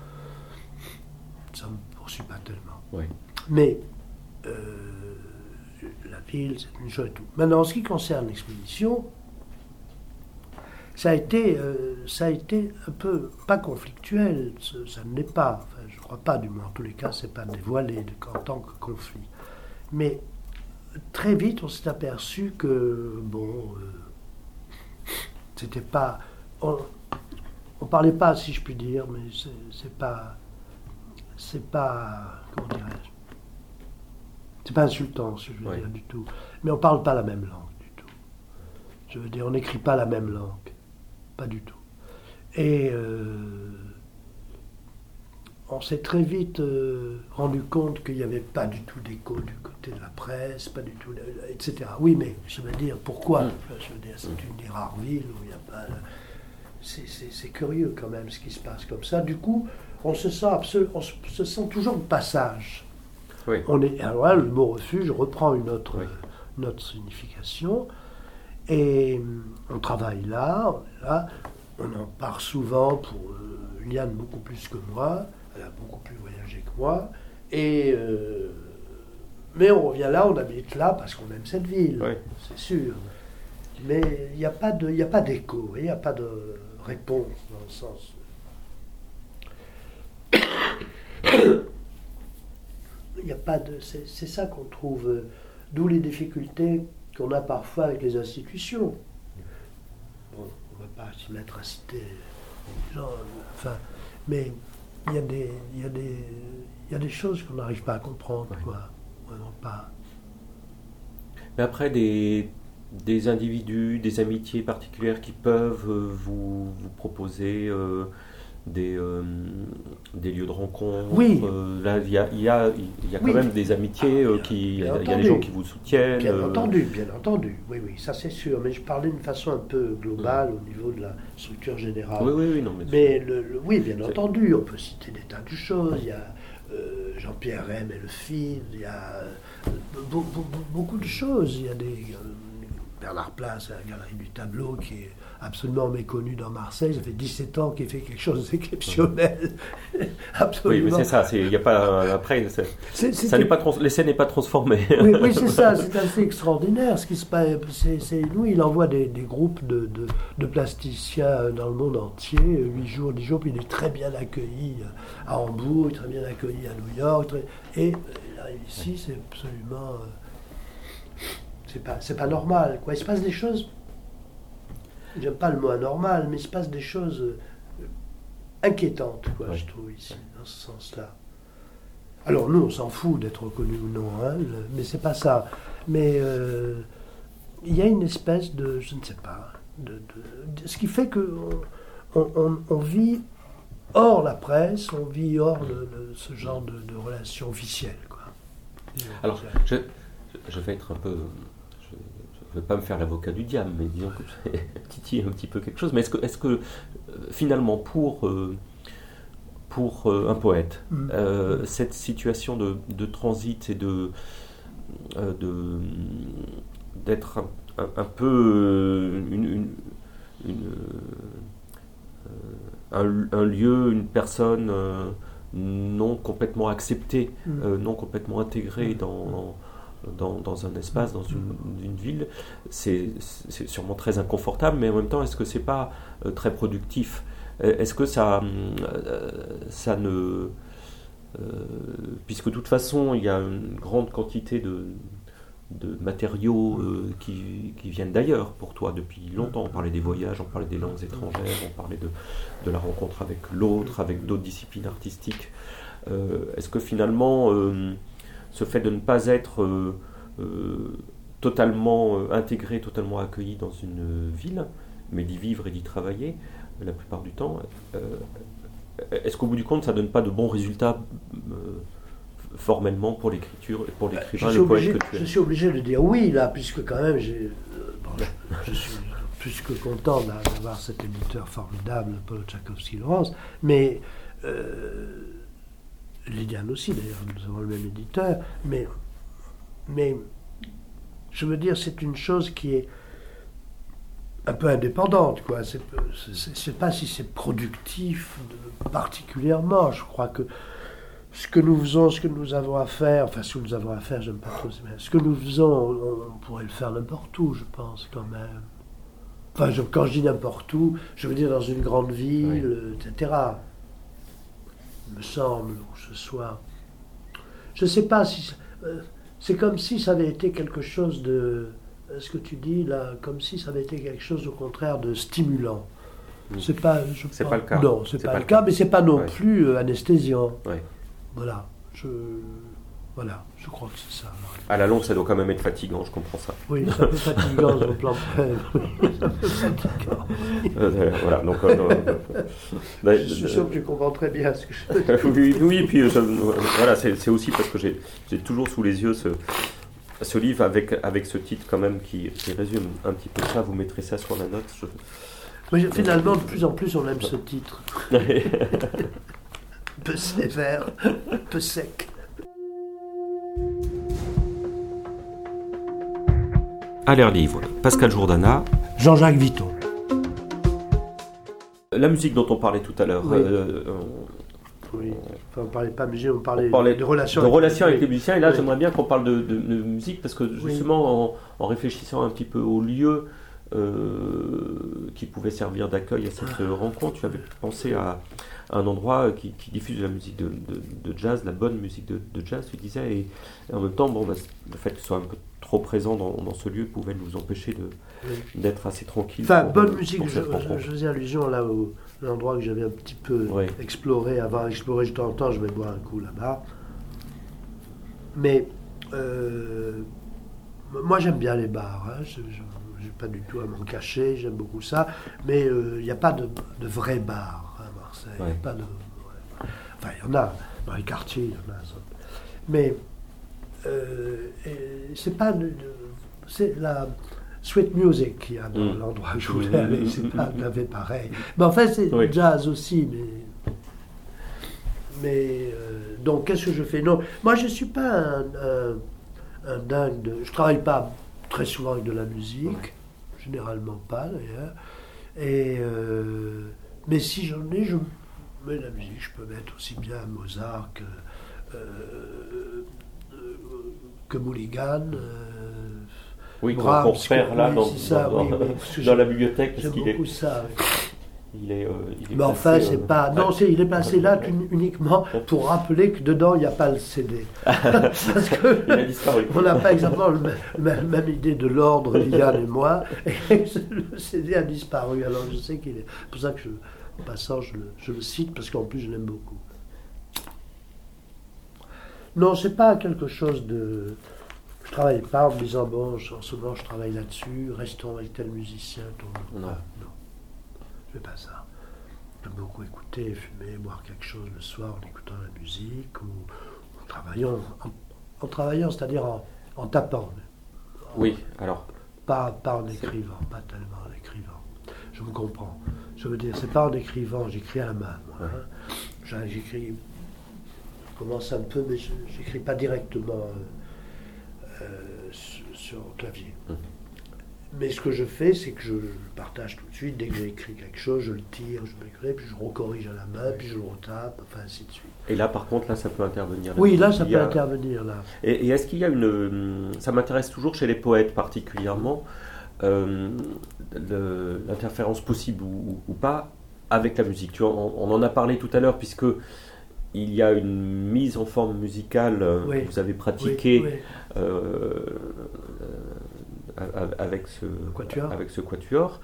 Speaker 3: me poursuit pas tellement.
Speaker 2: Oui.
Speaker 3: Mais la ville, c'est une chose et tout. Maintenant, en ce qui concerne l'expédition, ça a été un peu, pas conflictuel, ça ne l'est pas, enfin, je ne crois pas du moins, en tous les cas, ce n'est pas dévoilé en tant que conflit. Mais très vite, on s'est aperçu que, c'était pas... On ne parlait pas, si je puis dire, mais c'est pas... Comment dirais-je ? C'est pas insultant, si je veux dire, du tout. Mais on ne parle pas la même langue, du tout. Je veux dire, on n'écrit pas la même langue. Pas du tout. Et on s'est très vite rendu compte qu'il n'y avait pas du tout d'écho du côté de la presse, pas du tout, etc. Oui, mais je veux dire, pourquoi ? Je veux dire, c'est une des rares villes où il n'y a pas... C'est curieux quand même ce qui se passe comme ça. Du coup, on se sent toujours de passage.
Speaker 2: Oui.
Speaker 3: Alors là, le mot refuge reprend une autre signification. Et on travaille là, on en part souvent pour Liliane beaucoup plus que moi, elle a beaucoup plus voyagé que moi, et Mais on revient là, on habite là parce qu'on aime cette ville,
Speaker 2: Oui.
Speaker 3: c'est sûr. Mais il n'y a pas d'écho, il n'y a pas de réponse dans le sens. Il n'y a pas de. C'est ça qu'on trouve. D'où les difficultés qu'on a parfois avec les institutions. Bon, on ne va pas se mettre à citer les gens, enfin, mais il y a des choses qu'on n'arrive pas à comprendre, quoi. Vraiment pas.
Speaker 2: Mais après, des individus, des amitiés particulières qui peuvent vous proposer des lieux de rencontre.
Speaker 3: Oui.
Speaker 2: Là, il y a quand
Speaker 3: Oui.
Speaker 2: même des amitiés il y a des gens qui vous soutiennent.
Speaker 3: Bien entendu, oui, ça c'est sûr. Mais je parlais d'une façon un peu globale au niveau de la structure générale.
Speaker 2: Oui, non,
Speaker 3: Mais oui, bien entendu, on peut citer des tas de choses. Il y a Jean-Pierre Rem et le film, il y a beaucoup de choses. Il y a Bernard Place à la Galerie du Tableau qui est absolument méconnu dans Marseille. Ça fait 17 ans qu'il fait quelque chose d'exceptionnel. Absolument.
Speaker 2: Oui, mais c'est ça. Il n'y a pas après. L'essai n'est pas transformé.
Speaker 3: Oui, c'est ça. C'est assez extraordinaire. Ce qui se passe, lui, il envoie des groupes de plasticiens dans le monde entier, 8 jours, 10 jours, puis il est très bien accueilli à Hambourg, très bien accueilli à New York. Et ici, c'est absolument. C'est pas normal, quoi. Il se passe des choses. J'aime pas le mot anormal, mais il se passe des choses inquiétantes, quoi, je trouve, ici, dans ce sens-là. Alors, nous, on s'en fout d'être reconnus ou non, hein, mais c'est pas ça. Mais il y a une espèce de, je ne sais pas, ce qui fait que on vit hors la presse, on vit hors ce genre de relations officielles, quoi.
Speaker 2: Alors, je vais être un peu... Je ne vais pas me faire l'avocat du diable, mais disons que j'ai titillé un petit peu quelque chose. Mais est-ce que finalement, pour un poète, cette situation de transit et d'être un peu un lieu, une personne non complètement acceptée, non complètement intégrée dans un espace, dans une ville, c'est sûrement très inconfortable, mais en même temps, est-ce que c'est pas très productif? Est-ce que ça ne... puisque de toute façon, il y a une grande quantité de matériaux qui viennent d'ailleurs pour toi depuis longtemps. On parlait des voyages, on parlait des langues étrangères, on parlait de la rencontre avec l'autre, avec d'autres disciplines artistiques. Est-ce que finalement... ce fait de ne pas être totalement intégré, totalement accueilli dans une ville, mais d'y vivre et d'y travailler la plupart du temps, est-ce qu'au bout du compte, ça ne donne pas de bons résultats formellement pour l'écriture et pour l'écrivain, le poète que tu es?
Speaker 3: Je suis obligé de dire oui, là, puisque quand même, je suis plus que content d'avoir cet éditeur formidable, Paul Tchaikovsky-Laurence, mais... Lydiane aussi, d'ailleurs, nous avons le même éditeur, mais je veux dire, c'est une chose qui est un peu indépendante, quoi. C'est pas si c'est productif particulièrement. Je crois que ce que nous faisons, ce que nous avons à faire, enfin, ce que nous avons à faire, j'aime pas trop, ce que nous faisons, on pourrait le faire n'importe où, je pense, quand même. Enfin, quand je dis n'importe où, je veux dire dans une grande ville, etc. Me semble, ou ce soit... Je ne sais pas si... c'est comme si ça avait été quelque chose de... Ce que tu dis là, comme si ça avait été quelque chose au contraire de stimulant. C'est pas...
Speaker 2: C'est pas le cas.
Speaker 3: Non, c'est pas le cas, mais c'est pas non plus anesthésiant.
Speaker 2: Ouais.
Speaker 3: Voilà. Voilà, je crois que c'est ça.
Speaker 2: À la longue, ça doit quand même être fatigant, je comprends ça.
Speaker 3: Oui, c'est un peu fatigant sur le plan c'est un peu fatigant.
Speaker 2: Voilà, donc...
Speaker 3: je suis sûr que tu comprends très bien ce que je veux dire.
Speaker 2: Oui, puis voilà, c'est aussi parce que j'ai toujours sous les yeux ce livre avec ce titre quand même qui résume un petit peu ça. Vous mettrez ça sur la note.
Speaker 3: Mais finalement, de plus en plus, on aime ce titre. Un peu sévère, un peu sec.
Speaker 2: À l'air livre, Pascal Jourdana,
Speaker 3: Jean-Jacques Vitton.
Speaker 2: La musique dont on parlait tout à l'heure,
Speaker 3: Oui. Enfin, on parlait pas de musique, on parlait
Speaker 2: de
Speaker 3: relations.
Speaker 2: De relations avec les musiciens. Et là,
Speaker 3: oui.
Speaker 2: j'aimerais bien qu'on parle de musique, parce que justement, en réfléchissant un petit peu au lieu qui pouvait servir d'accueil à cette rencontre, tu avais pensé à un endroit qui diffuse de la musique de jazz, la bonne musique de jazz, tu disais, et en même temps, le fait que ce soit un peu trop présent dans ce lieu pouvait nous empêcher d'être assez tranquille.
Speaker 3: Enfin, bonne musique, je faisais allusion là où l'endroit que j'avais un petit peu exploré, avoir exploré de temps en temps, je vais boire un coup là-bas. Mais moi j'aime bien les bars, hein. Je n'ai pas du tout à m'en cacher, j'aime beaucoup ça, mais il n'y a pas de vrai bar à Marseille.
Speaker 2: Ouais.
Speaker 3: Pas de, enfin, il y en a dans les quartiers, il y en a. Mais c'est pas c'est la sweet music qu'il y a dans l'endroit que je voulais aller, c'est pas tout à fait pareil. Mais en fait, c'est jazz aussi, mais donc qu'est-ce que je fais? Non, moi je suis pas un dingue de. Je travaille pas très souvent avec de la musique, généralement pas d'ailleurs. Et mais si j'en ai, je mets la musique. Je peux mettre aussi bien Mozart que Mulligan.
Speaker 2: Oui, qu'on
Speaker 3: Brahms,
Speaker 2: repère là dans la bibliothèque, parce qu'il
Speaker 3: beaucoup ça.
Speaker 2: Il est
Speaker 3: mais enfin, c'est pas. Non, il est placé là uniquement pour rappeler que dedans il n'y a pas le CD. Parce que
Speaker 2: il a disparu.
Speaker 3: On n'a pas exactement la même idée de l'ordre, Liliane et moi, et le CD a disparu. Alors je sais qu'il est. C'est pour ça que en passant, je le cite, parce qu'en plus je l'aime beaucoup. Non, c'est pas quelque chose de. Je travaille pas en me disant bon, en ce moment je travaille là-dessus, restons avec tel musicien. Non. Je fais pas ça. J'aime beaucoup écouter, fumer, boire quelque chose le soir en écoutant la musique ou en travaillant, c'est-à-dire en tapant.
Speaker 2: Oui, alors.
Speaker 3: Pas en écrivant, pas tellement en écrivant. Je me comprends. Je veux dire, c'est pas en écrivant, j'écris à la main. Moi, hein. J'écris, je commence un peu, mais j'écris pas directement sur le clavier. Mais ce que je fais, c'est que je partage tout de suite. Dès que j'ai écrit quelque chose, je le tire, je m'écris, puis je le recorrige à la main, puis je le retape, enfin ainsi de suite.
Speaker 2: Et là, par contre, là, ça peut intervenir.
Speaker 3: Oui, là, ça peut intervenir. Là.
Speaker 2: Et est-ce qu'il y a une... Ça m'intéresse toujours chez les poètes particulièrement, l'interférence possible ou pas avec la musique. Tu vois, on en a parlé tout à l'heure, puisque il y a une mise en forme musicale que vous avez pratiquée avec ce quatuor.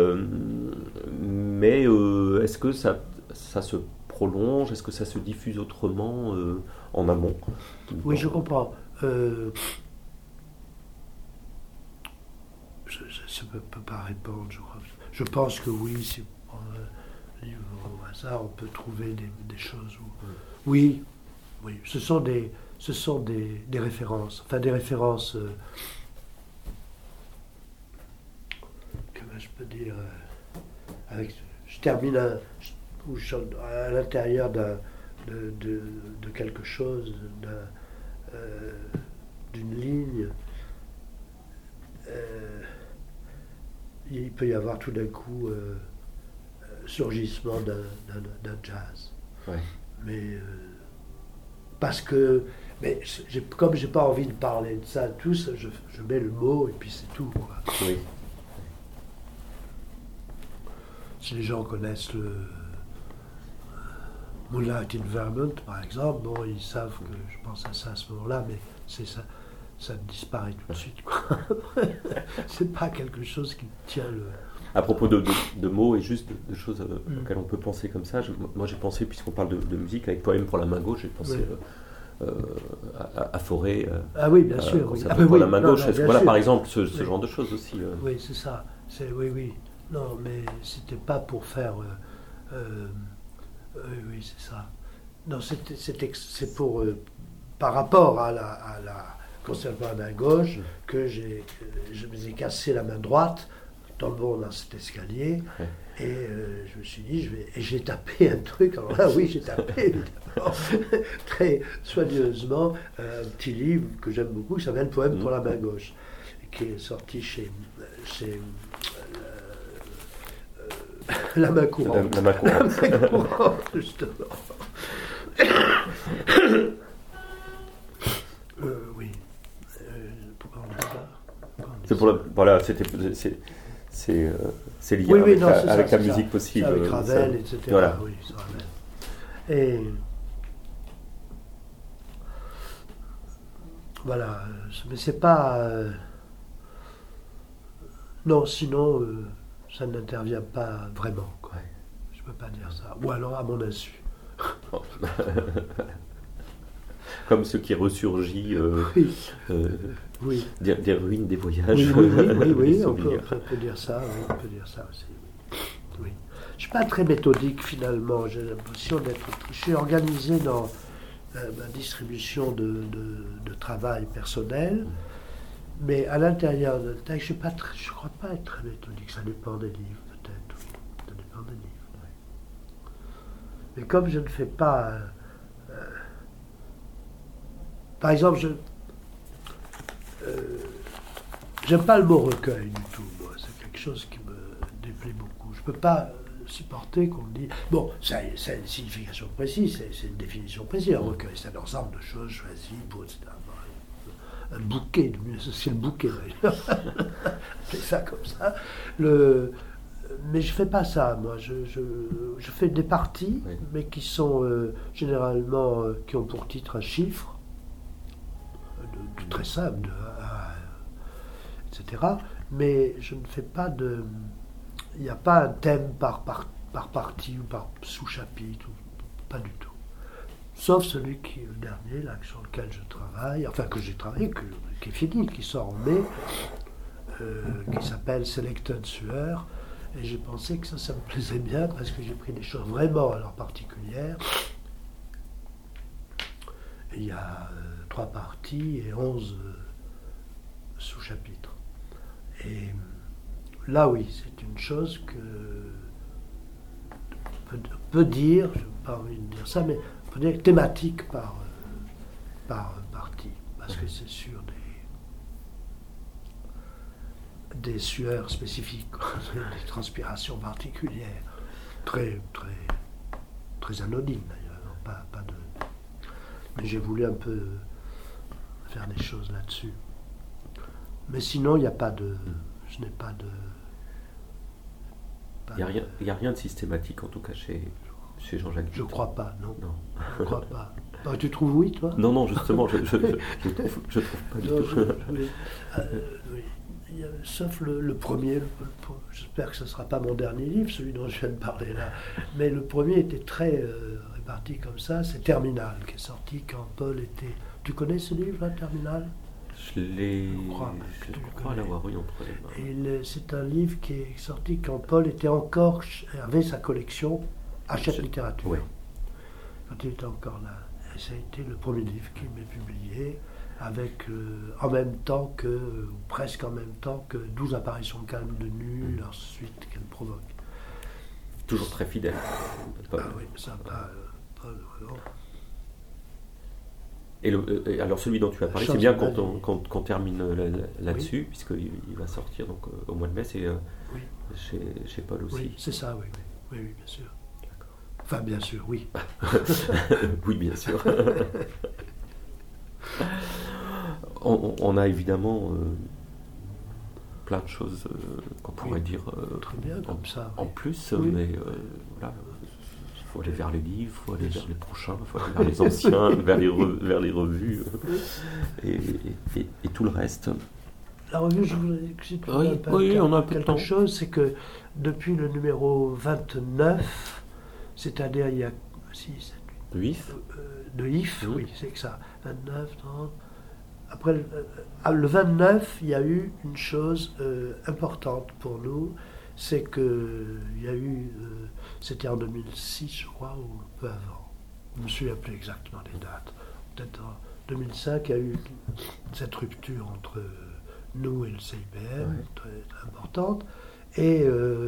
Speaker 2: Mais est-ce que ça se prolonge? Est-ce que ça se diffuse autrement en amont?
Speaker 3: Oui, je comprends. Je ne peux pas répondre, je crois. Je pense que oui, si on prend un livre au hasard, on peut trouver des choses où... Oui, ce sont des références. Enfin, des références... comment je peux dire... je termine à l'intérieur de quelque chose, d'une ligne... il peut y avoir tout d'un coup surgissement d'un jazz.
Speaker 2: Ouais.
Speaker 3: Mais parce que, comme j'ai pas envie de parler de ça tous, je mets le mot et puis c'est tout, quoi.
Speaker 2: Oui.
Speaker 3: Si les gens connaissent le Moonlight in Vermont, par exemple, bon, ils savent que je pense à ça à ce moment-là, mais c'est ça. Ça disparaît tout de suite, quoi. C'est pas quelque chose qui tient le...
Speaker 2: À propos de mots et juste de choses auxquelles on peut penser comme ça, moi j'ai pensé, puisqu'on parle de musique, avec Poème pour la main gauche, j'ai pensé à Fauré.
Speaker 3: Ah oui, bien sûr. Oui.
Speaker 2: Pour la main gauche, voilà par exemple ce genre de choses aussi.
Speaker 3: Oui, c'est ça. Oui. Non, mais c'était pas pour faire... oui, c'est ça. Non, c'est pour... par rapport à la concernant la main gauche, que je me suis cassé la main droite, tombant dans cet escalier, et je me suis dit, et j'ai tapé un truc, alors là, oui, j'ai tapé, évidemment, très soigneusement, un petit livre que j'aime beaucoup, qui s'appelle Poème pour la main gauche, qui est sorti chez La Main Courante.
Speaker 2: La Main Courante,
Speaker 3: justement. Oui. Pourquoi on dit ça?
Speaker 2: C'est pour voilà, c'est lié
Speaker 3: Oui,
Speaker 2: avec,
Speaker 3: non,
Speaker 2: avec
Speaker 3: ça,
Speaker 2: la musique possible.
Speaker 3: Avec Ravel, etc.
Speaker 2: Voilà.
Speaker 3: Oui, c'est Ravel. Et voilà, mais c'est pas. Non, sinon, ça n'intervient pas vraiment, quoi.
Speaker 2: Ouais.
Speaker 3: Je peux pas dire ça. Ou alors à mon insu.
Speaker 2: Oh. Comme ce qui ressurgit
Speaker 3: Oui.
Speaker 2: des ruines des voyages.
Speaker 3: Oui,
Speaker 2: des
Speaker 3: on
Speaker 2: souvenirs.
Speaker 3: peut dire ça, oui, on peut dire ça aussi. Oui. Je suis pas très méthodique finalement. J'ai l'impression d'être. Je suis organisé dans ma distribution de travail personnel, mais à l'intérieur de texte, je ne crois pas être très méthodique. Ça dépend des livres, peut-être. Oui. Ça dépend des livres. Oui. Mais comme je ne fais pas. Par exemple, j'aime pas le mot recueil du tout, moi. C'est quelque chose qui me déplaît beaucoup. Je peux pas supporter qu'on me dise... Bon, ça a une signification précise, c'est une définition précise. Un recueil, c'est un ensemble de choses choisies pour, etc. Un bouquet, c'est le bouquet d'ailleurs. C'est ça comme ça. Mais je fais pas ça, moi. Je fais des parties,
Speaker 2: oui.
Speaker 3: mais qui sont généralement, qui ont pour titre un chiffre, de très simple, etc. Mais je ne fais pas de... Il n'y a pas un thème par partie ou par sous-chapitre, pas du tout. Sauf celui qui est le dernier, là, sur lequel je travaille, enfin que j'ai travaillé, qui est fini, qui sort en mai, qui s'appelle Selected Sueur. Et j'ai pensé que ça me plaisait bien parce que j'ai pris des choses vraiment alors particulières. Et il y a 3 parties et 11 sous-chapitres. Et là, oui, c'est une chose que peut dire, je n'ai pas envie de dire ça, mais on peut dire thématique par partie, parce que c'est sur des sueurs spécifiques, des transpirations particulières, très, très, très anodines d'ailleurs, pas de... Mais j'ai voulu un peu faire des choses là-dessus. Mais sinon, il n'y a pas de... Je n'ai pas de...
Speaker 2: Il n'y a rien de systématique, en tout cas, chez Jean-Jacques Vitton.
Speaker 3: Je ne crois pas, non. Je ne crois pas.
Speaker 2: Ah,
Speaker 3: tu trouves oui, toi?
Speaker 2: Non, justement, je trouve pas du tout.
Speaker 3: Oui. Sauf le premier, j'espère que ce ne sera pas mon dernier livre, celui dont je viens de parler là, mais le premier était très réparti comme ça, c'est Terminal, qui est sorti quand Paul était... Tu connais ce livre-là, Terminal?
Speaker 2: Je crois l'avoir eu entre les mains.
Speaker 3: C'est un livre qui est sorti quand Paul avait sa collection Hachette Littérature.
Speaker 2: Ouais.
Speaker 3: Quand il était encore là. Et ça a été le premier livre qui m'est publié, avec en même temps que, ou presque en même temps que 12 apparitions calmes de nu, leur suite qu'elle provoque.
Speaker 2: Toujours très fidèle.
Speaker 3: Ah oui, ça pas vraiment.
Speaker 2: Et alors celui dont tu as parlé, c'est bien qu'on termine là-dessus, oui. Puisqu'il va sortir donc, au mois de mai, c'est oui. chez Paul aussi.
Speaker 3: Oui, c'est ça, oui, bien sûr. D'accord. Enfin, bien sûr, oui.
Speaker 2: Oui, bien sûr. On a évidemment plein de choses qu'on pourrait dire
Speaker 3: très bien, comme ça,
Speaker 2: en plus, mais voilà. Il faut aller vers les livres, il faut aller vers les prochains, il faut aller vers les anciens, vers les revues et tout le reste.
Speaker 3: La revue, je voulais que si tu
Speaker 2: on a un peu de temps.
Speaker 3: Quelque chose, c'est que depuis le numéro 29, c'est-à-dire il y a 6, 7, 8, de IF, oui, c'est que ça, 29, 30. Après le 29, il y a eu une chose importante pour nous, c'est qu'il y a eu, c'était en 2006 je crois, ou un peu avant, je me suis appelé exactement les dates, peut-être en 2005 il y a eu cette rupture entre nous et le CIBM, ouais. très importante, et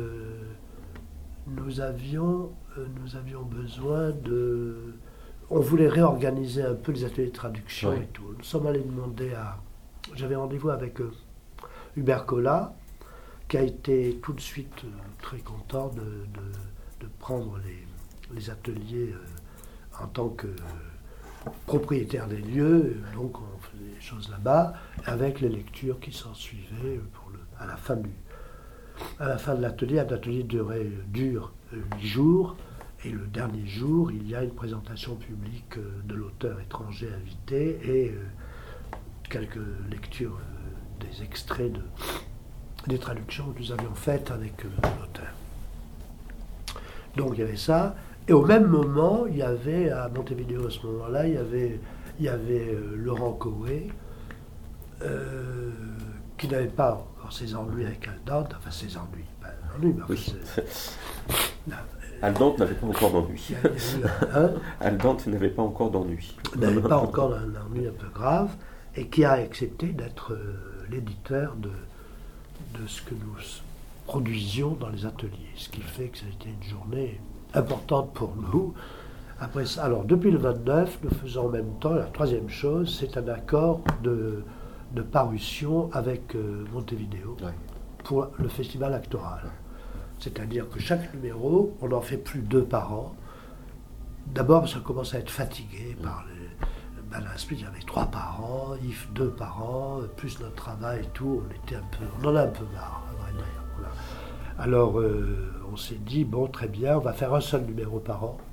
Speaker 3: nous avions besoin de... On voulait réorganiser un peu les ateliers de traduction, ouais. Et tout. Nous sommes allés demander j'avais rendez-vous avec Hubert Collat, qui a été tout de suite très content de prendre les ateliers en tant que propriétaire des lieux, donc on faisait des choses là-bas, avec les lectures qui s'en suivaient à la fin de l'atelier. Un atelier dure 8 jours, et le dernier jour, il y a une présentation publique de l'auteur étranger invité et quelques lectures, des extraits des traductions que nous avions faites avec l'auteur. Donc il y avait ça. Et au même moment, il y avait à Montevideo, à ce moment-là, il y avait Laurent Coé, qui n'avait pas encore ses ennuis avec Aldante, enfin ses ennuis, pas ennuis, mais
Speaker 2: oui. Aldante n'avait pas encore d'ennui. Aldante n'avait pas encore d'ennui.
Speaker 3: N'avait pas encore un ennui un peu grave, et qui a accepté d'être l'éditeur de ce que nous produisions dans les ateliers, ce qui fait que ça a été une journée importante pour nous. Après ça, alors depuis le 29, nous faisons en même temps, la troisième chose, c'est un accord de parution avec Montevideo pour le festival actoral. C'est-à-dire que chaque numéro, on n'en fait plus 2 par an. D'abord parce qu'on commence à être fatigué par Balin Smith, il y avait 3 par an, Yves 2 par an, plus notre travail et tout, on en a un peu marre, à vrai dire. Voilà. Alors on s'est dit, bon, très bien, on va faire un seul numéro par an,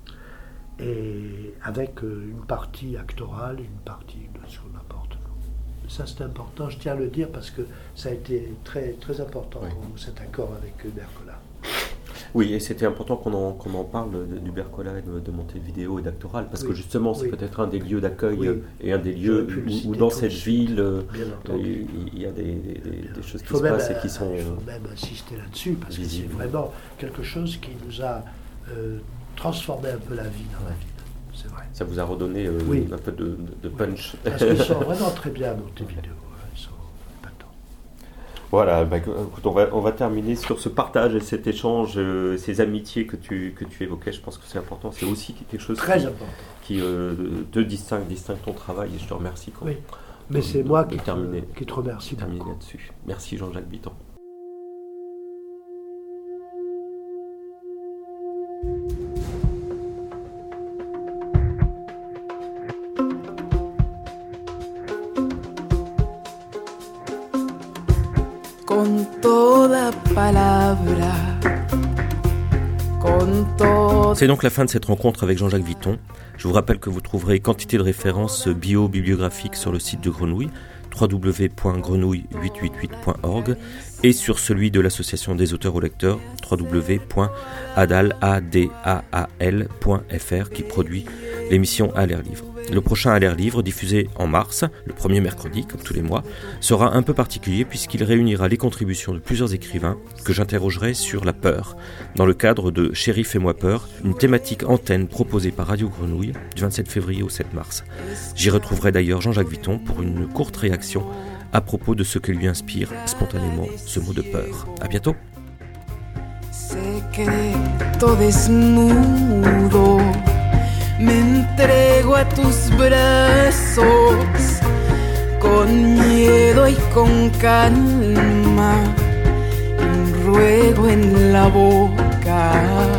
Speaker 3: et avec une partie actorale et une partie de ce qu'on apporte. Ça, c'est important, je tiens à le dire, parce que ça a été très, très important pour nous, cet accord avec Bercola.
Speaker 2: Oui, et c'était important qu'on en parle du Bercola, de Montevideo et d'Actoral, parce que justement, c'est peut-être un des lieux d'accueil et un des lieux où dans cette ville, il y a des choses qui se passent et qui sont...
Speaker 3: Il faut même insister là-dessus, parce que c'est vraiment quelque chose qui nous a transformé un peu la vie dans la ville. C'est vrai.
Speaker 2: Ça vous a redonné un peu de punch.
Speaker 3: Parce qu'ils sont vraiment très bien à Montevideo. Ils sont épatants.
Speaker 2: Voilà, écoute, on va terminer sur ce partage et cet échange, ces amitiés que tu évoquais. Je pense que c'est important. C'est aussi quelque chose
Speaker 3: très important
Speaker 2: qui te distingue ton travail, et je te remercie.
Speaker 3: Oui, mais c'est moi qui te remercie beaucoup.
Speaker 2: Là-dessus. Merci Jean-Jacques Vitton.
Speaker 1: Con toda palabra, con todo...
Speaker 2: C'est donc la fin de cette rencontre avec Jean-Jacques Vitton. Je vous rappelle que vous trouverez quantité de références bio-bibliographiques sur le site de Grenouille, www.grenouille888.org, et sur celui de l'association des auteurs aux lecteurs, www.adal.fr, qui produit l'émission À l'air livre. Le prochain À l'air livre, diffusé en mars, le premier mercredi, comme tous les mois, sera un peu particulier puisqu'il réunira les contributions de plusieurs écrivains que j'interrogerai sur la peur, dans le cadre de Chéri, fais-moi peur, une thématique antenne proposée par Radio Grenouille du 27 février au 7 mars. J'y retrouverai d'ailleurs Jean-Jacques Vitton pour une courte réaction à propos de ce que lui inspire spontanément ce mot de peur. À bientôt.
Speaker 1: Secreto desnudo, me entrego a tus brazos, con miedo y con calma, un ruego en la boca.